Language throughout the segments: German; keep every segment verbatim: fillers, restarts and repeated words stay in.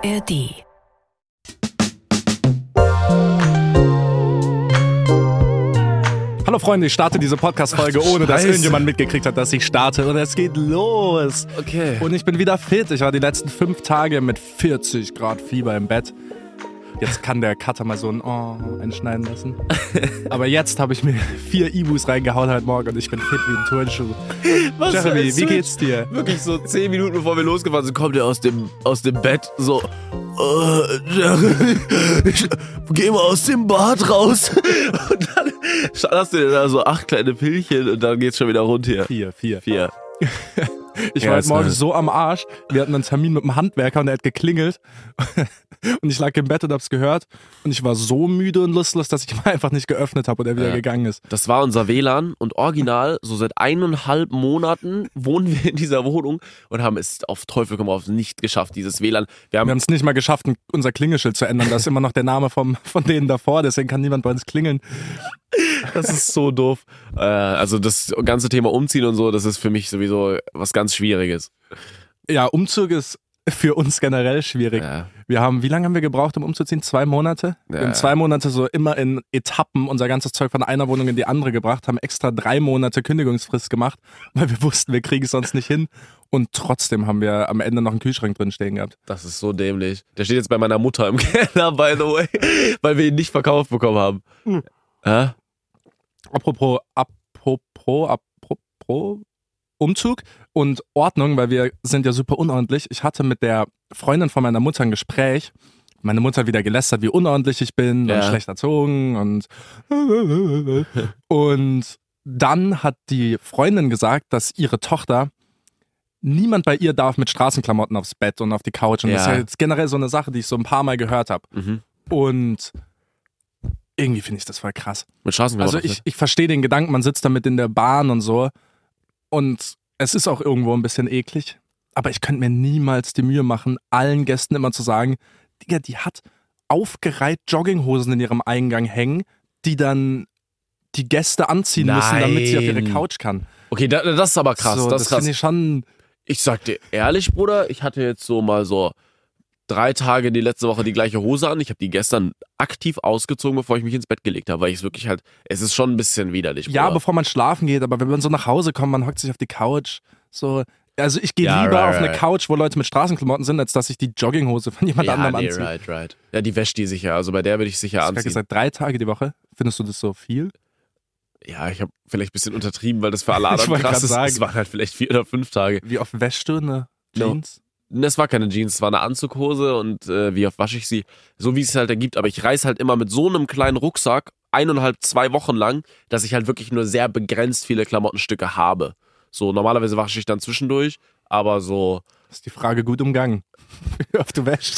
R D. Hallo Freunde, ich starte diese Podcast-Folge, Ach, ohne dass Scheiße. irgendjemand mitgekriegt hat, dass ich starte. Und es geht los. Okay. Und ich bin wieder fit. Ich war die letzten fünf Tage mit vierzig Grad Fieber im Bett. Jetzt kann der Cutter mal so ein Oh einschneiden lassen. Aber jetzt habe ich mir vier Ibus reingehauen heute Morgen und ich bin fit wie ein Turnschuh. Was für ein Jeremy, wie Switch. geht's dir? Wirklich so zehn Minuten bevor wir losgefahren sind, kommt er aus dem, aus dem Bett so, äh, Jeremy, ich geh mal aus dem Bad raus. Und dann hast du dir da so acht kleine Pillchen und dann geht's schon wieder rund hier. Vier, vier. Vier. Ich Ja, war ist heute Morgen nice. so am Arsch. Wir hatten einen Termin mit einem Handwerker und der hat geklingelt. Und ich lag im Bett und hab's gehört. Und ich war so müde und lustlos, dass ich mal einfach nicht geöffnet habe und er wieder Ja. gegangen ist. Das war unser W L A N und original, so seit eineinhalb Monaten wohnen wir in dieser Wohnung und haben es auf Teufel komm raus nicht geschafft, dieses W L A N. Wir haben Wir haben es nicht mal geschafft, ein- unser Klingelschild zu ändern. Da ist immer noch der Name vom, von denen davor, deswegen kann niemand bei uns klingeln. Das ist so doof. Äh, also das ganze Thema Umziehen und so, das ist für mich sowieso was ganz Schwieriges. Ja, Umzug ist für uns generell schwierig. Ja. Wir haben, wie lange haben wir gebraucht, um umzuziehen? Zwei Monate? Wir Ja. haben zwei Monate so immer in Etappen unser ganzes Zeug von einer Wohnung in die andere gebracht, haben extra drei Monate Kündigungsfrist gemacht, weil wir wussten, wir kriegen es sonst nicht hin. Und trotzdem haben wir am Ende noch einen Kühlschrank drin stehen gehabt. Das ist so dämlich. Der steht jetzt bei meiner Mutter im Keller, by the way, weil wir ihn nicht verkauft bekommen haben. Hm. Hä? Apropos, apropos, apropos Umzug und Ordnung, weil wir sind ja super unordentlich. Ich hatte mit der Freundin von meiner Mutter ein Gespräch. Meine Mutter hat wieder gelästert, wie unordentlich ich bin Ja. und schlecht erzogen und und dann hat die Freundin gesagt, dass ihre Tochter niemand bei ihr darf mit Straßenklamotten aufs Bett und auf die Couch. Und das ist Ja. ja jetzt generell so eine Sache, die ich so ein paar Mal gehört habe. Mhm. Und irgendwie finde ich das voll krass. Mit Straßenklamotten. Also ich, ich verstehe den Gedanken, man sitzt damit in der Bahn und so und es ist auch irgendwo ein bisschen eklig, aber ich könnte mir niemals die Mühe machen, allen Gästen immer zu sagen, Digga, die hat aufgereiht Jogginghosen in ihrem Eingang hängen, die dann die Gäste anziehen müssen, damit sie auf ihre Nein. Couch kann. Okay, da, das ist aber krass. so, das das ist krass. finde ich schon, Ich sag dir ehrlich, Bruder, ich hatte jetzt so mal so drei Tage die letzte Woche die gleiche Hose an. Ich habe die gestern aktiv ausgezogen, bevor ich mich ins Bett gelegt habe, weil ich es wirklich halt, es ist schon ein bisschen widerlich, Bruder. ja, bevor man schlafen geht, aber wenn man so nach Hause kommt, man hockt sich auf die Couch, so, also ich gehe Ja, lieber right, auf eine right. Couch, wo Leute mit Straßenklamotten sind, als dass ich die Jogginghose von jemand ja, anderem nee, anziehe. right, right. Ja, die wäscht die sicher. Also bei der würde ich sicher Ich habe anziehen. gesagt, drei Tage die Woche. Findest du das so viel? Ja, ich habe vielleicht ein bisschen untertrieben, weil das für alle Ich anderen wollte krass grad ist. sagen. Es waren halt vielleicht vier oder fünf Tage. Wie oft wäschst du eine No. Jeans? Das war keine Jeans, es war eine Anzughose und äh, wie oft wasche ich sie? So wie es halt ergibt. Aber ich reise halt immer mit so einem kleinen Rucksack eineinhalb, zwei Wochen lang, dass ich halt wirklich nur sehr begrenzt viele Klamottenstücke habe. So normalerweise wasche ich dann zwischendurch, aber so, Das ist die Frage gut umgangen. Wie oft du wäschst?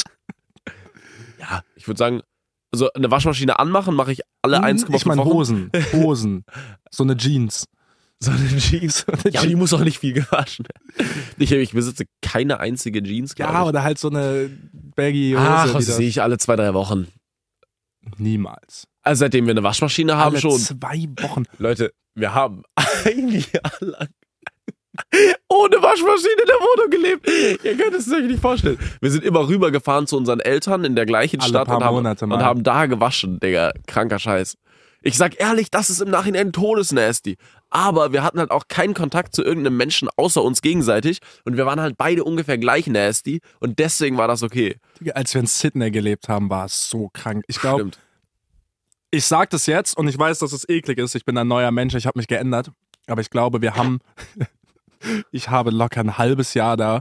ja, ich würde sagen, also eine Waschmaschine anmachen mache ich alle eins Komma fünf Ich meine Wochen. Hosen. Hosen. So eine Jeans. So eine Jeans. So eine Ja, die Jeans. muss auch nicht viel gewaschen werden. Ich, ich besitze keine einzige Jeans, glaube Ja, ich. oder halt so eine baggy Hose. Ach, die das das- sehe ich alle zwei, drei Wochen. Niemals. Also seitdem wir eine Waschmaschine haben Alle schon. zwei Wochen. Leute, wir haben ein Jahr lang ohne Waschmaschine in der Wohnung gelebt. Ihr könnt es euch nicht vorstellen. Wir sind immer rübergefahren zu unseren Eltern in der gleichen Alle Stadt paar und haben, Monate mal. und haben da gewaschen, Digga. Kranker Scheiß. Ich sag ehrlich, das ist im Nachhinein todesnasty. Aber wir hatten halt auch keinen Kontakt zu irgendeinem Menschen außer uns gegenseitig und wir waren halt beide ungefähr gleich nasty und deswegen war das okay. Digga, als wir in Sydney gelebt haben, war es so krank. Ich glaube, Stimmt. ich sag das jetzt und ich weiß, dass es eklig ist. Ich bin ein neuer Mensch, ich habe mich geändert. Aber ich glaube, wir haben, ich habe locker ein halbes Jahr da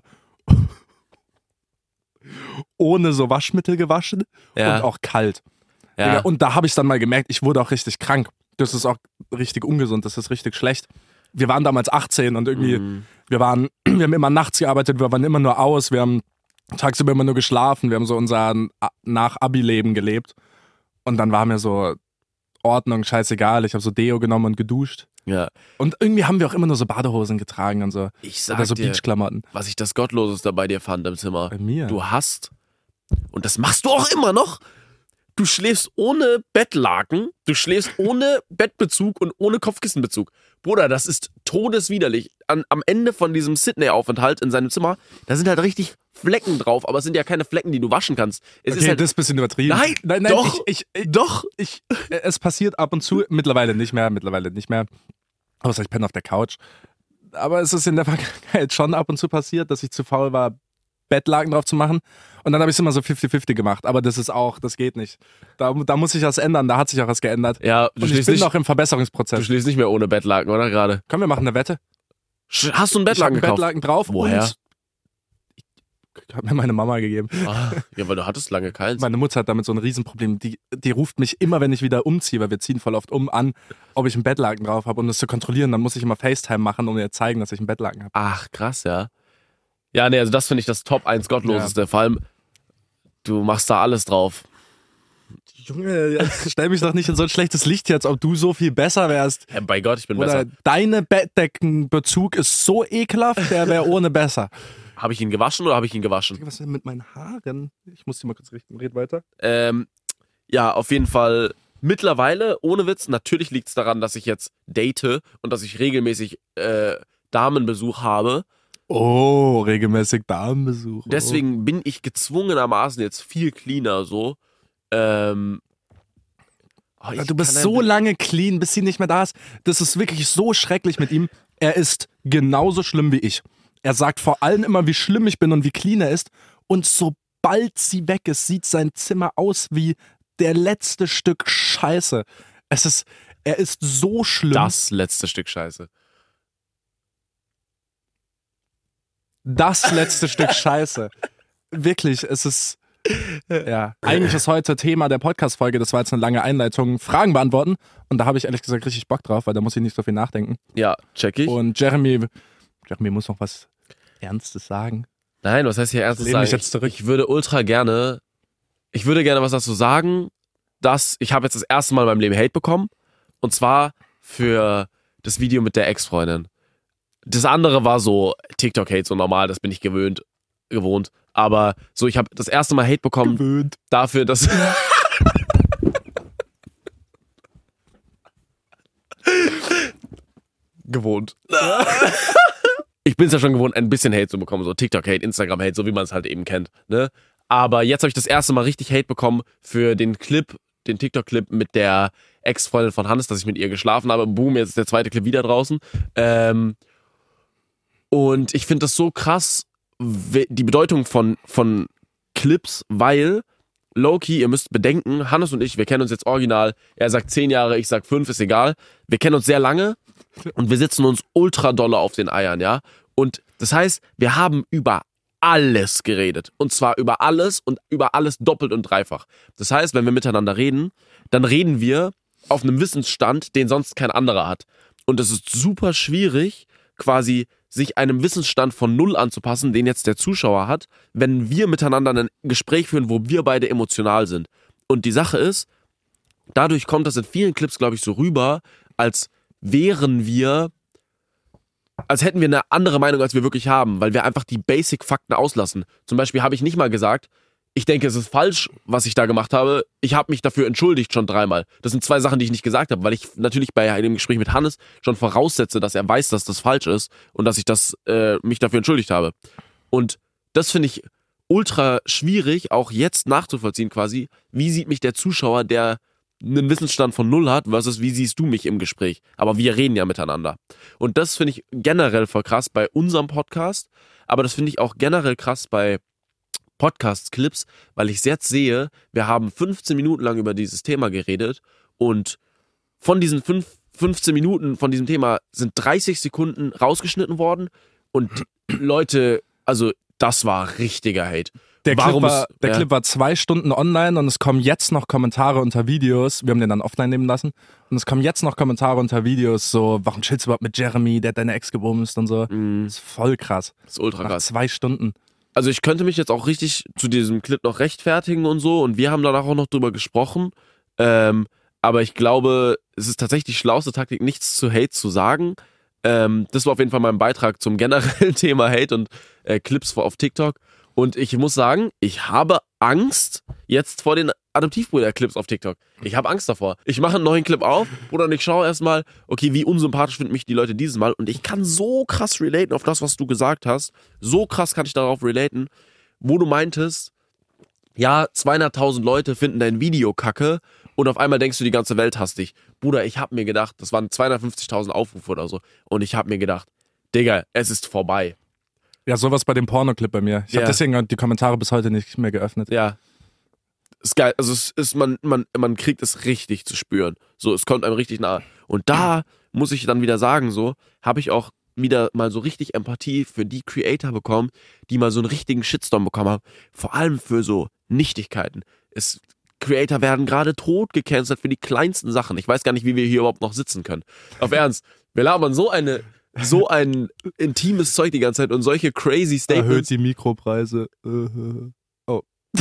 ohne so Waschmittel gewaschen Ja. und auch kalt. Ja. Digga, und da habe ich dann mal gemerkt, ich wurde auch richtig krank. Das ist auch richtig ungesund, das ist richtig schlecht. Wir waren damals achtzehn und irgendwie, Mhm. wir waren, wir haben immer nachts gearbeitet, wir waren immer nur aus, wir haben tagsüber immer nur geschlafen, wir haben so unser Nach-Abi-Leben gelebt. Und dann war mir so, Ordnung, scheißegal, ich habe so Deo genommen und geduscht. Ja. Und irgendwie haben wir auch immer nur so Badehosen getragen und so. Ich sag Oder so dir, Beachklamotten. was ich das Gottloseste bei dir fand im Zimmer. Bei mir? Du hast, und das machst du auch immer noch, du schläfst ohne Bettlaken, du schläfst ohne Bettbezug und ohne Kopfkissenbezug. Bruder, das ist todeswiderlich. An, am Ende von diesem Sydney-Aufenthalt in seinem Zimmer, da sind halt richtig Flecken drauf, aber es sind ja keine Flecken, die du waschen kannst. Es okay, ist halt, das ist ein bisschen übertrieben. Nein, nein, nein doch, ich, ich, ich, doch. Ich, es passiert ab und zu, mittlerweile nicht mehr, mittlerweile nicht mehr. Außer ich penne auf der Couch. Aber es ist in der Vergangenheit schon ab und zu passiert, dass ich zu faul war, Bettlaken drauf zu machen. Und dann habe ich es immer so fifty fifty gemacht. Aber das ist auch, das geht nicht. Da, da muss sich was ändern, da hat sich auch was geändert. Ja, du und ich schläfst bin nicht, noch im Verbesserungsprozess. Du schläfst nicht mehr ohne Bettlaken, oder gerade? Können wir machen eine Wette? Hast du einen Ich Bettlaken habe einen gekauft? Bettlaken drauf. Woher? Und ich habe mir meine Mama gegeben. Ah, ja, weil du hattest lange keins. Meine Mutter hat damit so ein Riesenproblem. Die, die ruft mich immer, wenn ich wieder umziehe, weil wir ziehen voll oft um, an, ob ich einen Bettlaken drauf habe, um das zu kontrollieren. Dann muss ich immer FaceTime machen, um ihr zu zeigen, dass ich einen Bettlaken habe. Ach, krass, ja. Ja, nee, also das finde ich das Top eins Gottloseste. Ja. Vor allem, du machst da alles drauf. Junge, jetzt stell mich doch nicht in so ein schlechtes Licht jetzt, ob du so viel besser wärst. Ja, bei Gott, ich bin Oder besser. Deine Bettdeckenbezug ist so ekelhaft, der wäre ohne besser. Habe ich ihn gewaschen oder habe ich ihn gewaschen? Was ist denn mit meinen Haaren? Ich muss die mal kurz richten. Red weiter. Ähm, ja, auf jeden Fall mittlerweile, ohne Witz, natürlich liegt es daran, dass ich jetzt date und dass ich regelmäßig äh, Damenbesuch habe. Oh, regelmäßig Damenbesuch. Oh. Deswegen bin ich gezwungenermaßen jetzt viel cleaner so. Ähm, oh, du bist so lange clean, bis sie nicht mehr da ist. Das ist wirklich so schrecklich mit ihm. Er ist genauso schlimm wie ich. Er sagt vor allem immer, wie schlimm ich bin und wie clean er ist. Und sobald sie weg ist, sieht sein Zimmer aus wie der letzte Stück Scheiße. Es ist, er ist so schlimm. Das letzte Stück Scheiße. Das letzte Stück Scheiße. Wirklich, es ist... Ja, eigentlich ist heute Thema der Podcast-Folge, das war jetzt eine lange Einleitung, Fragen beantworten. Und da habe ich ehrlich gesagt richtig Bock drauf, weil da muss ich nicht so viel nachdenken. Ja, check ich. Und Jeremy, Jeremy muss noch was Ernstes sagen. Nein, was heißt hier Ernstes sagen? Ich, jetzt zurück. ich würde ultra gerne, ich würde gerne was dazu sagen, dass ich habe jetzt das erste Mal in meinem Leben Hate bekommen. Und zwar für das Video mit der Ex-Freundin. Das andere war so TikTok-Hate, so normal, das bin ich gewöhnt, gewohnt. Aber so, ich habe das erste Mal Hate bekommen Gewöhnt. dafür, dass... gewohnt. Ich bin es ja schon gewohnt, ein bisschen Hate zu bekommen, so TikTok-Hate, Instagram-Hate, so wie man es halt eben kennt. Ne? Aber jetzt habe ich das erste Mal richtig Hate bekommen für den Clip, den TikTok-Clip mit der Ex-Freundin von Hannes, dass ich mit ihr geschlafen habe. Boom, jetzt ist der zweite Clip wieder draußen. Ähm, und ich finde das so krass, die Bedeutung von, von Clips, weil Low-Key, ihr müsst bedenken, Hannes und ich, wir kennen uns jetzt original, er sagt zehn Jahre, ich sag fünf, ist egal. Wir kennen uns sehr lange und wir sitzen uns ultra dolle auf den Eiern, ja. Und das heißt, wir haben über alles geredet. Und zwar über alles und über alles doppelt und dreifach. Das heißt, wenn wir miteinander reden, dann reden wir auf einem Wissensstand, den sonst kein anderer hat. Und es ist super schwierig, quasi sich einem Wissensstand von null anzupassen, den jetzt der Zuschauer hat, wenn wir miteinander ein Gespräch führen, wo wir beide emotional sind. Und die Sache ist, dadurch kommt das in vielen Clips, glaube ich, so rüber, als wären wir, als hätten wir eine andere Meinung, als wir wirklich haben, weil wir einfach die Basic-Fakten auslassen. Zum Beispiel habe ich nicht mal gesagt, ich denke, es ist falsch, was ich da gemacht habe. Ich habe mich dafür entschuldigt schon dreimal. Das sind zwei Sachen, die ich nicht gesagt habe, weil ich natürlich bei einem Gespräch mit Hannes schon voraussetze, dass er weiß, dass das falsch ist und dass ich das äh, mich dafür entschuldigt habe. Und das finde ich ultra schwierig, auch jetzt nachzuvollziehen quasi. Wie sieht mich der Zuschauer, der einen Wissensstand von null hat, versus wie siehst du mich im Gespräch? Aber wir reden ja miteinander. Und das finde ich generell voll krass bei unserem Podcast, aber das finde ich auch generell krass bei Podcast-Clips, weil ich jetzt sehe, wir haben fünfzehn Minuten lang über dieses Thema geredet und von diesen fünf, fünfzehn Minuten von diesem Thema sind dreißig Sekunden rausgeschnitten worden und Leute, also das war richtiger Hate. Der, Warum Clip war, ist, der ja. Clip war zwei Stunden online und es kommen jetzt noch Kommentare unter Videos. Wir haben den dann offline nehmen lassen. Und es kommen jetzt noch Kommentare unter Videos, so, warum chillst du überhaupt mit Jeremy, der hat deine Ex gebumst und so. Mm. Das ist voll krass. Das ist ultra Nach krass. zwei Stunden. Also ich könnte mich jetzt auch richtig zu diesem Clip noch rechtfertigen und so und wir haben danach auch noch drüber gesprochen. Ähm, aber ich glaube, es ist tatsächlich die schlauste Taktik, nichts zu Hate zu sagen. Ähm, das war auf jeden Fall mein Beitrag zum generellen Thema Hate und äh, Clips auf TikTok. Und ich muss sagen, ich habe Angst jetzt vor den Adoptivbrüder-Clips auf TikTok. Ich habe Angst davor. Ich mache einen neuen Clip auf, Bruder, und ich schaue erstmal, okay, wie unsympathisch finden mich die Leute dieses Mal. Und ich kann so krass relaten auf das, was du gesagt hast. So krass kann ich darauf relaten, wo du meintest, ja, zweihunderttausend Leute finden dein Video kacke und auf einmal denkst du, die ganze Welt hasst dich. Bruder, ich habe mir gedacht, das waren zweihundertfünfzigtausend Aufrufe oder so. Und ich habe mir gedacht, Digga, es ist vorbei. Ja, sowas bei dem Pornoclip bei mir. Ich Ja. habe deswegen die Kommentare bis heute nicht mehr geöffnet. Ja. Ist geil. Also es ist, man, man, man kriegt es richtig zu spüren. So, es kommt einem richtig nahe. Und da muss ich dann wieder sagen, so, habe ich auch wieder mal so richtig Empathie für die Creator bekommen, die mal so einen richtigen Shitstorm bekommen haben. Vor allem für so Nichtigkeiten. Es, Creator werden gerade tot gecancelt für die kleinsten Sachen. Ich weiß gar nicht, wie wir hier überhaupt noch sitzen können. Auf Ernst. Wir labern so eine, so ein intimes Zeug die ganze Zeit und solche crazy Statements. Erhöht die Mikropreise. Oh. Oh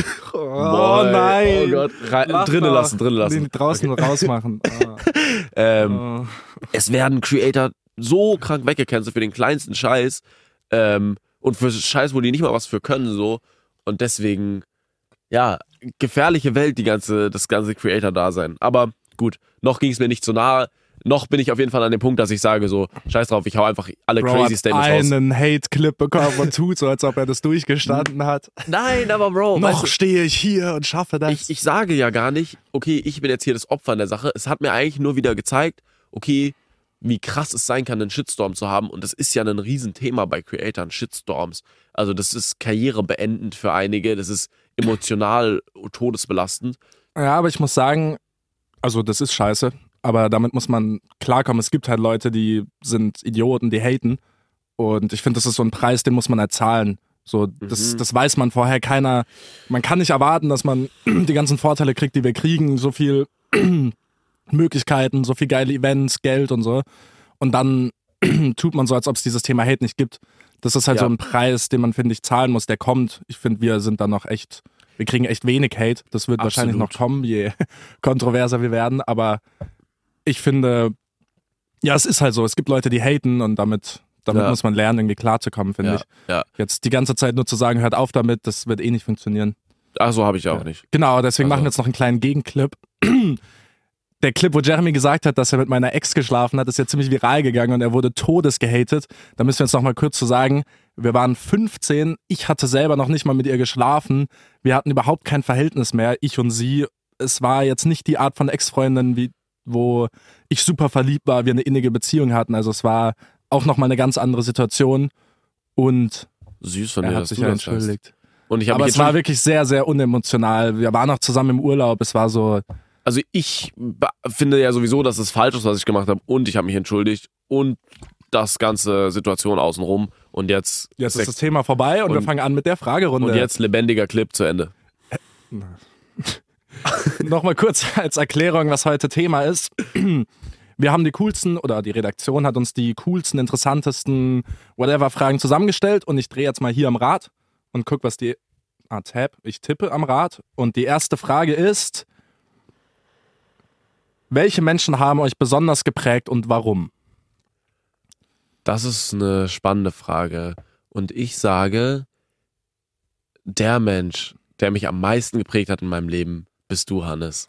Boy, nein. Oh Gott. Re- Mach drinnen doch. lassen, drinnen lassen. Den draußen rausmachen. Ah. Ähm, Oh. Es werden Creator so krank weggecancelt für den kleinsten Scheiß ähm, und für Scheiß, wo die nicht mal was für können, so. Und deswegen, ja, gefährliche Welt, die ganze, das ganze Creator-Dasein. Aber gut, noch ging es mir nicht so nahe. Noch bin ich auf jeden Fall an dem Punkt, dass ich sage so, scheiß drauf, ich hau einfach alle Bro crazy hat Statements raus. einen Hate-Clip bekommen und tut so, als ob er das durchgestanden hat. Nein, aber Bro, Noch weißt du, stehe ich hier und schaffe das. ich, ich sage ja gar nicht, okay, ich bin jetzt hier das Opfer in der Sache. Es hat mir eigentlich nur wieder gezeigt, okay, wie krass es sein kann, einen Shitstorm zu haben. Und das ist ja ein Riesenthema bei Creatoren, Shitstorms. Also das ist karrierebeendend für einige, das ist emotional todesbelastend. Ja, aber ich muss sagen, also das ist scheiße, aber damit muss man klarkommen. Es gibt halt Leute, die sind Idioten, die haten. Und ich finde, das ist so ein Preis, den muss man halt zahlen. So, das, Mhm. das weiß man vorher keiner. Man kann nicht erwarten, dass man die ganzen Vorteile kriegt, die wir kriegen, so viel Möglichkeiten, so viel geile Events, Geld und so. Und dann tut man so, als ob es dieses Thema Hate nicht gibt. Das ist halt Ja. so ein Preis, den man, finde ich, zahlen muss, der kommt. Ich finde, wir sind da noch echt, wir kriegen echt wenig Hate. Das wird Absolut. wahrscheinlich noch kommen, je kontroverser wir werden. Aber ich finde, ja, es ist halt so. Es gibt Leute, die haten und damit, damit Ja. muss man lernen, irgendwie klarzukommen, finde Ja, ich. ja. Jetzt die ganze Zeit nur zu sagen, hört auf damit, das wird eh nicht funktionieren. Ach so, habe ich ja auch nicht. Genau, deswegen Also. machen wir jetzt noch einen kleinen Gegenclip. Der Clip, wo Jeremy gesagt hat, dass er mit meiner Ex geschlafen hat, ist ja ziemlich viral gegangen und er wurde todes gehatet. Da müssen wir jetzt noch mal kurz zu sagen, wir waren fünfzehn, ich hatte selber noch nicht mal mit ihr geschlafen, wir hatten überhaupt kein Verhältnis mehr, ich und sie. Es war jetzt nicht die Art von Ex-Freundin, wie, wo ich super verliebt war, wir eine innige Beziehung hatten. Also es war auch noch mal eine ganz andere Situation und Süß von er dir, hat dass sich du ja das sagst. entschuldigt. Und ich habe Aber mich es war entschuldigt. wirklich sehr, sehr unemotional. Wir waren auch zusammen im Urlaub, es war so... Also ich be- finde ja sowieso, dass es falsch ist, was ich gemacht habe. Und ich habe mich entschuldigt. Und das ganze Situation außenrum. Und jetzt, Jetzt der- ist das Thema vorbei und, und- wir fangen an mit der Fragerunde. und jetzt lebendiger Clip zu Ende. Nochmal kurz als Erklärung, was heute Thema ist. Wir haben die coolsten, oder die Redaktion hat uns die coolsten, interessantesten, whatever Fragen zusammengestellt und ich drehe jetzt mal hier am Rad und guck, was die... Ah, Tab. Ich tippe am Rad und die erste Frage ist... Welche Menschen haben euch besonders geprägt und warum? Das ist eine spannende Frage. Und ich sage, der Mensch, der mich am meisten geprägt hat in meinem Leben, bist du, Hannes.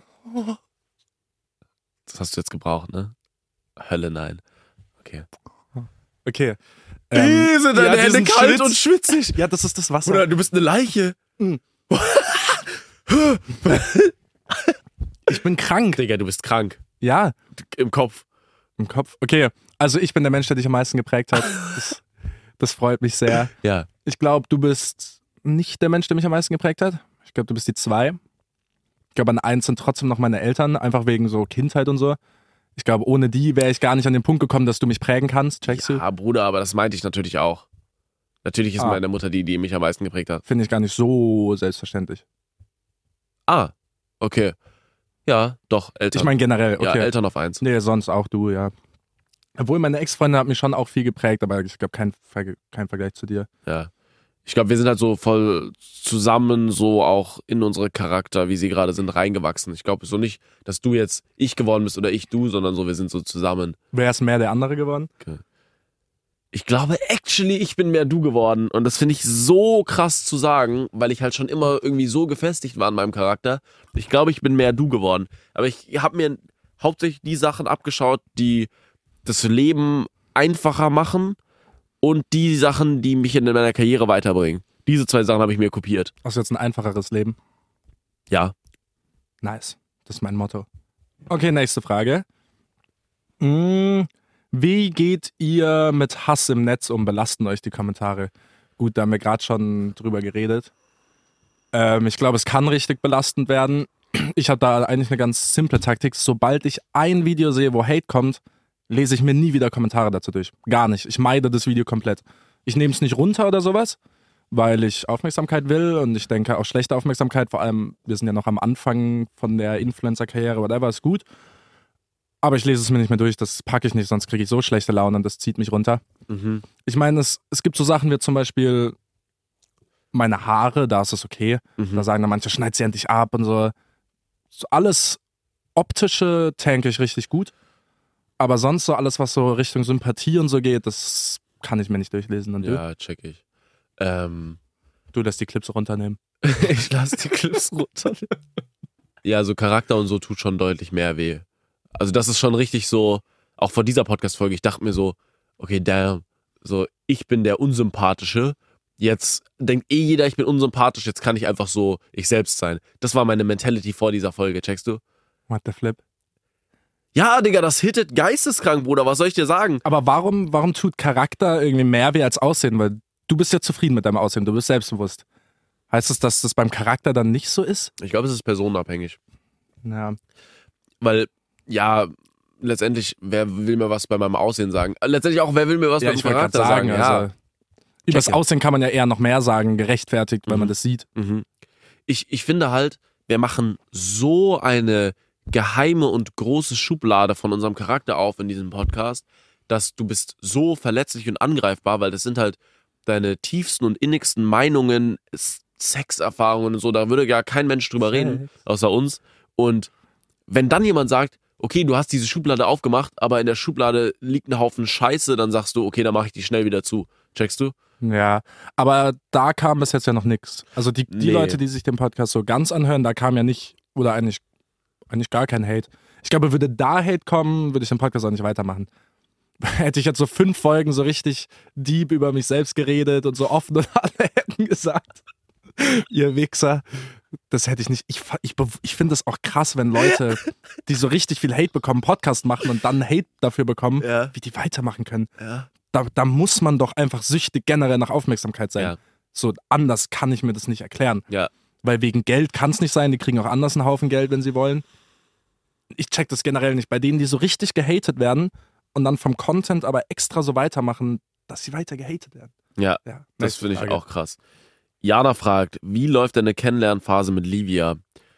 Das hast du jetzt gebraucht, ne? Hölle, nein. Okay. Okay. Ih, sind deine ja, Hände diesen kalt Schwitz- und schwitzig. Ja, das ist das Wasser. Bruder, du bist eine Leiche. Ich bin krank. Digga, du bist krank. Ja, Im Kopf. im Kopf. Okay, also ich bin der Mensch, der dich am meisten geprägt hat. Das, das freut mich sehr. Ja. Ich glaube, du bist nicht der Mensch, der mich am meisten geprägt hat. Ich glaube, du bist die zwei. Ich glaube, an eins sind trotzdem noch meine Eltern, einfach wegen so Kindheit und so. Ich glaube, ohne die wäre ich gar nicht an den Punkt gekommen, dass du mich prägen kannst. Checkst du? Ja, Bruder, aber das meinte ich natürlich auch. Natürlich ist Ah. meine Mutter die, die mich am meisten geprägt hat. Finde ich gar nicht so selbstverständlich. Ah, okay. Ja, doch, Eltern. Ich meine generell, ja, okay. Eltern auf eins. Nee, sonst auch du, ja. Obwohl meine Ex-Freundin hat mich schon auch viel geprägt, aber ich glaube, kein, Ver- kein Vergleich zu dir. Ja. Ich glaube, wir sind halt so voll zusammen, so auch in unsere Charakter, wie sie gerade sind, reingewachsen. Ich glaube so nicht, dass du jetzt ich geworden bist oder ich du, sondern so, wir sind so zusammen. Wer ist mehr der andere geworden? Ich glaube, actually, ich bin mehr du geworden. Und das finde ich so krass zu sagen, weil ich halt schon immer irgendwie so gefestigt war an meinem Charakter. Ich glaube, ich bin mehr du geworden. Aber ich habe mir hauptsächlich die Sachen abgeschaut, die das Leben einfacher machen und die Sachen, die mich in meiner Karriere weiterbringen. Diese zwei Sachen habe ich mir kopiert. Hast du jetzt ein einfacheres Leben? Ja. Nice. Das ist mein Motto. Okay, nächste Frage. Hm, wie geht ihr mit Hass im Netz um? Belasten euch die Kommentare? Gut, da haben wir gerade schon drüber geredet. Ähm, ich glaube, es kann richtig belastend werden. Ich habe da eigentlich eine ganz simple Taktik. Sobald ich ein Video sehe, wo Hate kommt, lese ich mir nie wieder Kommentare dazu durch. Gar nicht. Ich meide das Video komplett. Ich nehme es nicht runter oder sowas, weil ich Aufmerksamkeit will und ich denke auch schlechte Aufmerksamkeit, vor allem, wir sind ja noch am Anfang von der Influencer-Karriere, whatever, ist gut. Aber ich lese es mir nicht mehr durch, das packe ich nicht, sonst kriege ich so schlechte Laune und das zieht mich runter. Mhm. Ich meine, es, es gibt so Sachen wie zum Beispiel meine Haare, da ist es okay. Mhm. Da sagen dann manche, schneid sie endlich ab und so. So alles Optische tanke ich richtig gut. Aber sonst so alles, was so Richtung Sympathie und so geht, das kann ich mir nicht durchlesen. Und Ja, check ich. Ähm, du, du lässt die Clips runternehmen. ich lasse die Clips runternehmen. Ja, so Charakter und so tut schon deutlich mehr weh. Also das ist schon richtig so, auch vor dieser Podcast-Folge, ich dachte mir so, okay, damn, so, ich bin der Unsympathische. Jetzt denkt eh jeder, ich bin unsympathisch, jetzt kann ich einfach so ich selbst sein. Das war meine Mentality vor dieser Folge, checkst du? What the flip? Ja, Digga, das hittet geisteskrank, Bruder, was soll ich dir sagen? Aber warum, warum tut Charakter irgendwie mehr weh als Aussehen? Weil du bist ja zufrieden mit deinem Aussehen, du bist selbstbewusst. Heißt das, dass das beim Charakter dann nicht so ist? Ich glaube, es ist personenabhängig. Ja. Weil, ja, letztendlich, wer will mir was bei meinem Aussehen sagen? Letztendlich auch, wer will mir was Ja, bei ich meinem wollte Charakter gerade sagen, sagen? Ja. also über das Checke. Aussehen kann man ja eher noch mehr sagen, gerechtfertigt, wenn Mhm. man das sieht. Mhm. Ich, ich finde halt, wir machen so eine geheime und große Schublade von unserem Charakter auf in diesem Podcast, dass du bist so verletzlich und angreifbar, weil das sind halt deine tiefsten und innigsten Meinungen, S- Sexerfahrungen und so, da würde gar kein Mensch drüber reden, außer uns. Und wenn dann jemand sagt, okay, du hast diese Schublade aufgemacht, aber in der Schublade liegt ein Haufen Scheiße, dann sagst du, okay, dann mache ich die schnell wieder zu. Checkst du? Ja, aber da kam bis jetzt ja noch nichts. Also die, die Nee. Leute, die sich den Podcast so ganz anhören, da kam ja nicht, oder eigentlich, eigentlich gar kein Hate. Ich glaube, würde da Hate kommen, würde ich den Podcast auch nicht weitermachen. Hätte ich jetzt so fünf Folgen so richtig deep über mich selbst geredet und so offen und alle hätten gesagt, ihr Wichser, das hätte ich nicht. Ich, ich, ich finde es auch krass, wenn Leute, die so richtig viel Hate bekommen, Podcast machen und dann Hate dafür bekommen, Ja. wie die weitermachen können. Ja. Da, da muss man doch einfach süchtig generell nach Aufmerksamkeit sein. Ja. So anders kann ich mir das nicht erklären. Ja. Weil wegen Geld kann es nicht sein, die kriegen auch anders einen Haufen Geld, wenn sie wollen. Ich check das generell nicht. Bei denen, die so richtig gehatet werden und dann vom Content aber extra so weitermachen, dass sie weiter gehatet werden. Ja, Ja, das nächste finde ich Frage. auch krass. Jana fragt, wie läuft deine Kennenlernphase mit Livia?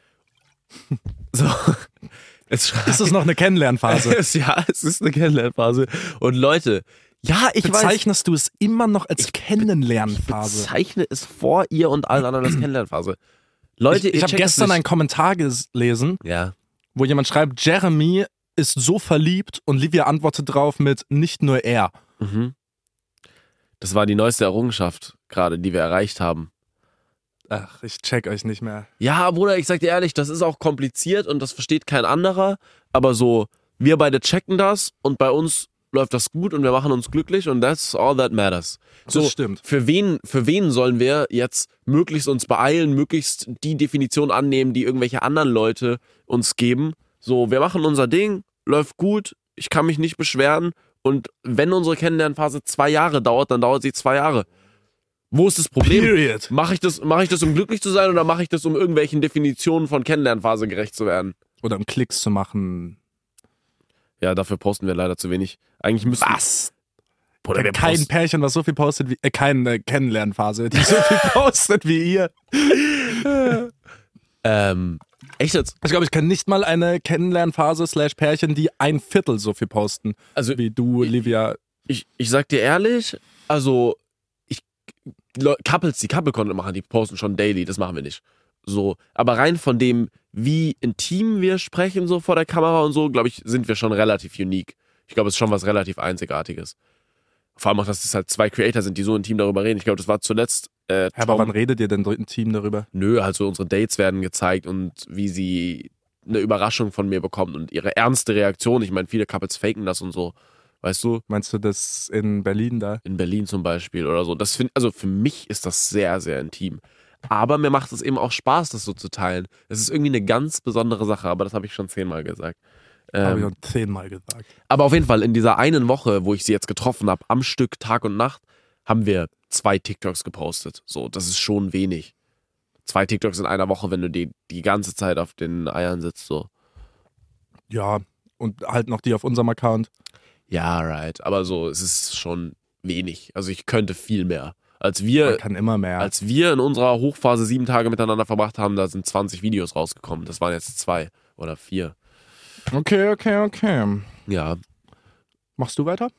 So, es Ist es noch eine Kennenlernphase? es, ja, es ist eine Kennenlernphase. Und Leute, ja, ich weiß, Bezeichnest du es immer noch als ich Kennenlernphase? bezeichne es vor ihr und allen anderen als Kennenlernphase. Leute, Ich, ich ihr habe checkt es gestern einen nicht. Kommentar gelesen, Ja, wo jemand schreibt, Jeremy ist so verliebt und Livia antwortet drauf mit nicht nur er. mhm. Das war die neueste Errungenschaft gerade, die wir erreicht haben. Ach, ich check euch nicht mehr. Ja, Bruder, ich sag dir ehrlich, das ist auch kompliziert und das versteht kein anderer. Aber so, wir beide checken das und bei uns läuft das gut und wir machen uns glücklich und that's all that matters. So, Das stimmt. Für wen, für wen sollen wir jetzt möglichst uns beeilen, möglichst die Definition annehmen, die irgendwelche anderen Leute uns geben? So, wir machen unser Ding, läuft gut, ich kann mich nicht beschweren und wenn unsere Kennenlernphase zwei Jahre dauert, dann dauert sie zwei Jahre. Wo ist das Problem? Period. Mache ich das, mache ich das, um glücklich zu sein oder mache ich das, um irgendwelchen Definitionen von Kennenlernphase gerecht zu werden? Oder um Klicks zu machen. Ja, dafür posten wir leider zu wenig. Eigentlich müssen Was? Bruder, wir kein posten- Pärchen, was so viel postet wie, äh, keine Kennenlernphase, die so viel postet wie ihr. Ähm, echt jetzt? Ich glaube, ich kenne nicht mal eine Kennenlernphase slash Pärchen, die ein Viertel so viel posten Also wie du, Livia. ich, ich sag dir ehrlich, also ich Le- Couples, die Couple-Content machen, die posten schon daily, das machen wir nicht. So, aber rein von dem, wie intim wir sprechen, so vor der Kamera und so, glaube ich, sind wir schon relativ unique. Ich glaube, es ist schon was relativ Einzigartiges. Vor allem auch, dass es halt zwei Creator sind, die so intim darüber reden. Ich glaube, das war zuletzt äh, Ja, aber wann redet ihr denn im Team darüber? Nö, halt so unsere Dates werden gezeigt und wie sie eine Überraschung von mir bekommt und ihre ernste Reaktion. Ich meine, viele Couples faken das und so. Weißt du? Meinst du das in Berlin da? In Berlin zum Beispiel oder so. Das find, also für mich ist das sehr, sehr intim. Aber mir macht es eben auch Spaß, das so zu teilen. Es ist irgendwie eine ganz besondere Sache, aber das habe ich schon zehnmal gesagt. Ähm, Habe ich schon zehnmal gesagt. aber auf jeden Fall, in dieser einen Woche, wo ich sie jetzt getroffen habe, am Stück, Tag und Nacht, haben wir zwei TikToks gepostet. So, das ist schon wenig. Zwei TikToks in einer Woche, wenn du die, die ganze Zeit auf den Eiern sitzt, so. Ja, und halt noch die auf unserem Account. Ja, right. Aber so, es ist schon wenig. Also ich könnte viel mehr. Als wir, Man kann immer mehr. als wir in unserer Hochphase sieben Tage miteinander verbracht haben, da sind zwanzig Videos rausgekommen. Das waren jetzt zwei oder vier. Okay, okay, okay. Ja. Machst du weiter?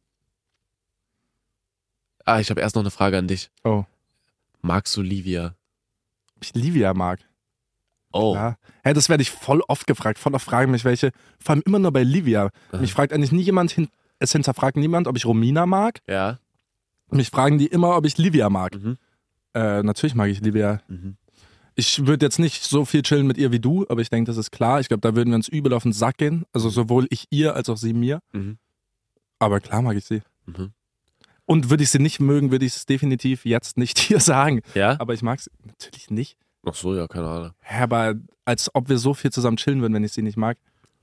Ah, ich habe erst noch eine Frage an dich. Oh. Magst du Livia? Ob ich Livia mag? Oh. Ja. Hey, das werde ich voll oft gefragt. Voll oft fragen mich welche. Vor allem immer nur bei Livia. Mich fragt eigentlich nie jemand, hin, es hinterfragt niemand, ob ich Romina mag. Ja. Mich fragen die immer, ob ich Livia mag. Mhm. Äh, natürlich mag ich Livia. Mhm. Ich würde jetzt nicht so viel chillen mit ihr wie du, aber ich denke, das ist klar. Ich glaube, da würden wir uns übel auf den Sack gehen. Also sowohl ich ihr als auch sie mir. Mhm. Aber klar mag ich sie. Mhm. Und würde ich sie nicht mögen, würde ich es definitiv jetzt nicht hier sagen. Ja? Aber ich mag sie natürlich nicht. Ach so, ja, keine Ahnung. Ja, aber als ob wir so viel zusammen chillen würden, wenn ich sie nicht mag.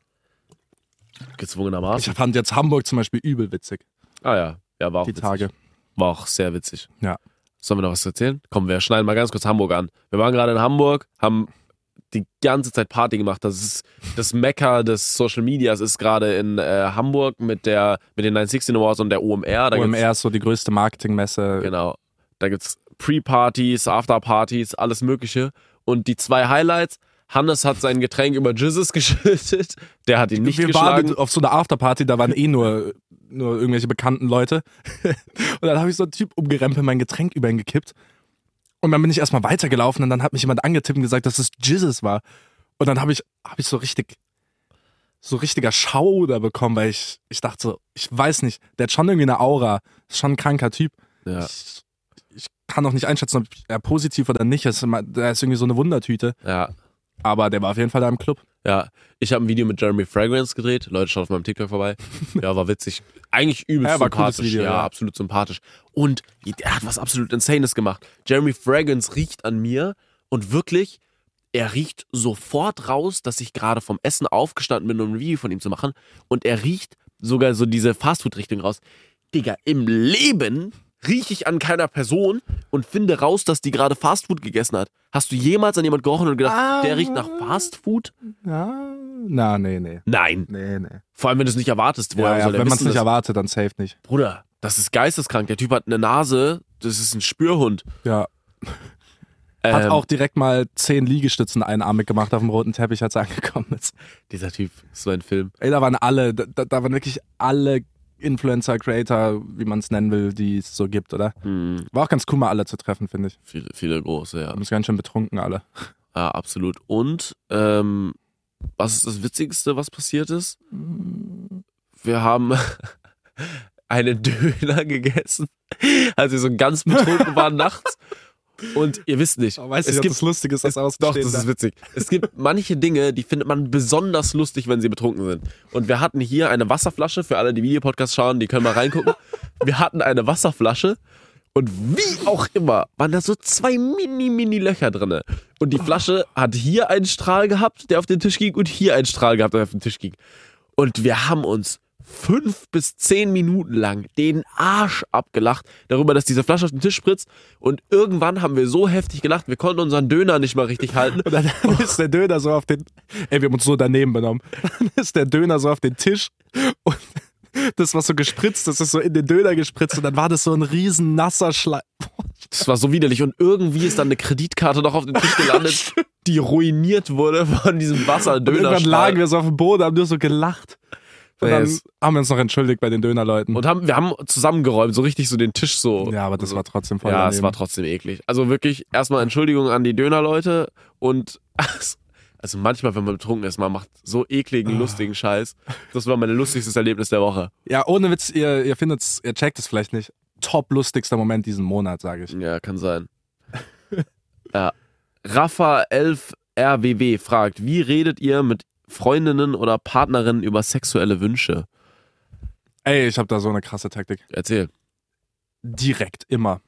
Gezwungenermaßen. Ich fand jetzt Hamburg zum Beispiel übel witzig. Ah ja, ja, war auch Die witzig. Tage. War auch sehr witzig. Ja. Sollen wir noch was erzählen? Komm, wir schneiden mal ganz kurz Hamburg an. Wir waren gerade in Hamburg, haben die ganze Zeit Party gemacht. Das ist das Mekka des Social Medias ist gerade in äh, Hamburg mit der mit den neun sechzehn Awards und der O M R. Da O M gibt's- R ist so die größte Marketingmesse. Genau. Da gibt's Pre-Partys, After-Partys, alles Mögliche. Und die zwei Highlights: Hannes hat sein Getränk über Jesus geschüttet. Der hat ihn nicht wir geschlagen. waren auf so einer Afterparty, da waren eh nur, nur irgendwelche bekannten Leute. Und dann habe ich so einen Typ umgerempelt, mein Getränk über ihn gekippt. Und dann bin ich erstmal weitergelaufen und dann hat mich jemand angetippt und gesagt, dass es Jesus war. Und dann habe ich, hab ich so richtig, so richtiger Schauder bekommen, weil ich, ich dachte so, ich weiß nicht, der hat schon irgendwie eine Aura, ist schon ein kranker Typ. Ja. Ich, ich kann auch nicht einschätzen, ob er positiv oder nicht ist. Der ist irgendwie so eine Wundertüte. Ja. Aber der war auf jeden Fall da im Club. Ja, ich habe ein Video mit Jeremy Fragrance gedreht. Leute, schaut auf meinem TikTok vorbei. Ja, war witzig. Eigentlich übelst Ja, war ein cooles sympathisch. Video, ja, ja. absolut sympathisch. Und er hat was absolut Insanes gemacht. Jeremy Fragrance riecht an mir und wirklich, er riecht sofort raus, dass ich gerade vom Essen aufgestanden bin, um ein Video von ihm zu machen. Und er riecht sogar so diese Fastfood-Richtung raus. Digga, im Leben rieche ich an keiner Person und finde raus, dass die gerade Fastfood gegessen hat. Hast du jemals an jemand gerochen und gedacht, Ah. der riecht nach Fastfood? Ja, na, nee, nee. Nein. Nee, nee. Vor allem, wenn du es nicht erwartest. Woher Ja, ja, soll der wenn man es wissen, nicht dass- erwartet, dann safe nicht. Bruder, das ist geisteskrank. Der Typ hat eine Nase, das ist ein Spürhund. Ja. Hat Ähm, auch direkt mal zehn Liegestützen einarmig gemacht auf dem roten Teppich, als er angekommen ist. Dieser Typ, ist so ein Film. Ey, da waren alle, da, da waren wirklich alle Influencer, Creator, wie man es nennen will, die es so gibt, oder? Hm, War auch ganz cool, mal alle zu treffen, finde ich. viele, viele große, ja. Haben uns ganz schön betrunken, alle. Ja, absolut. Und ähm, was ist das Witzigste, was passiert ist? Wir haben einen Döner gegessen, als wir so ganz betrunken waren nachts. Und ihr wisst nicht, Weiß es nicht, ob gibt das lustig ist, das Doch, auszustehen. das ist witzig. Es gibt manche Dinge, die findet man besonders lustig, wenn sie betrunken sind. Und wir hatten hier eine Wasserflasche, für alle, die Videopodcast schauen, die können mal reingucken. Wir hatten eine Wasserflasche und wie auch immer waren da so zwei mini, mini Löcher drin. Und die Flasche hat hier einen Strahl gehabt, der auf den Tisch ging und hier einen Strahl gehabt, der auf den Tisch ging. Und wir haben uns fünf bis zehn Minuten lang den Arsch abgelacht darüber, dass diese Flasche auf den Tisch spritzt. Und irgendwann haben wir so heftig gelacht, wir konnten unseren Döner nicht mal richtig halten. Und dann ist der Döner so auf den, ey, wir haben uns so daneben benommen. Dann ist der Döner so auf den Tisch und das, was so gespritzt ist, ist so in den Döner gespritzt und dann war das so ein riesen nasser Schleim. Das war so widerlich. Und irgendwie ist dann eine Kreditkarte noch auf den Tisch gelandet, die ruiniert wurde von diesem Und irgendwann Wasser-Döner. lagen wir so auf dem Boden, haben nur so gelacht. Und dann Yes. haben wir uns noch entschuldigt bei den Dönerleuten. Und haben, wir haben zusammengeräumt, so richtig so den Tisch so. Ja, aber das war trotzdem voll Ja, daneben. es war trotzdem eklig. Also wirklich erstmal Entschuldigung an die Dönerleute und Also manchmal, wenn man betrunken ist, man macht so ekligen, lustigen Scheiß. Das war mein lustigstes Erlebnis der Woche. Ja, ohne Witz, ihr, ihr findet's, ihr checkt es vielleicht nicht. Top lustigster Moment diesen Monat, sage ich. Ja, kann sein. ja. Rafa elf R W W fragt, wie redet ihr mit Freundinnen oder Partnerinnen über sexuelle Wünsche? Ey, ich habe da so eine krasse Taktik. Erzähl. Direkt, immer.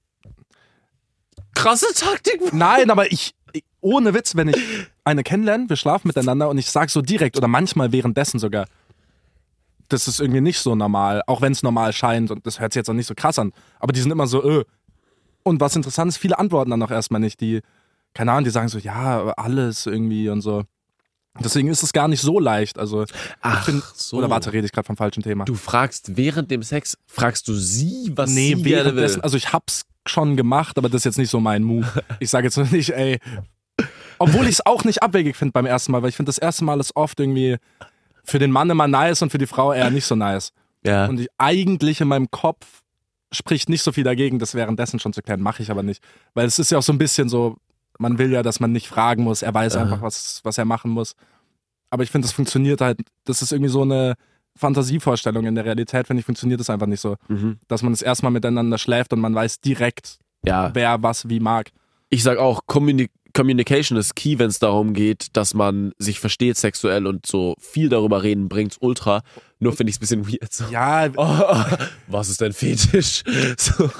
Krasse Taktik? Nein, aber ich, ohne Witz, wenn ich eine kennenlerne, wir schlafen miteinander und ich sag so direkt oder manchmal währenddessen sogar, das ist irgendwie nicht so normal, auch wenn es normal scheint und das hört sich jetzt auch nicht so krass an, aber die sind immer so, öh. Und was interessant ist, viele antworten dann auch erstmal nicht, die, keine Ahnung, die sagen so, ja, alles irgendwie und so. Deswegen ist es gar nicht so leicht, also Ach ich find, so. Oder warte, rede ich gerade vom falschen Thema. Du fragst während dem Sex, fragst du sie, was nee, sie gerne will? währenddessen, also ich hab's schon gemacht, aber das ist jetzt nicht so mein Move. Ich sage jetzt nur nicht, ey, obwohl ich es auch nicht abwegig finde beim ersten Mal, weil ich finde, das erste Mal ist oft irgendwie für den Mann immer nice und für die Frau eher nicht so nice. Ja. Und ich, eigentlich in meinem Kopf spricht nicht so viel dagegen, das währenddessen schon zu klären, mache ich aber nicht. Weil es ist ja auch so ein bisschen so, man will ja, dass man nicht fragen muss, er weiß Aha. einfach, was, was er machen muss. Aber ich finde, das funktioniert halt, das ist irgendwie so eine Fantasievorstellung. In der Realität, finde ich, funktioniert das einfach nicht so. Mhm. Dass man das erstmal miteinander schläft und man weiß direkt, Ja. wer was wie mag. Ich sag auch, Communi- Communication ist key, wenn es darum geht, dass man sich versteht sexuell und so viel darüber reden bringt's ultra. Nur finde ich es ein bisschen weird. So. Ja, Oh, was ist dein Fetisch? So.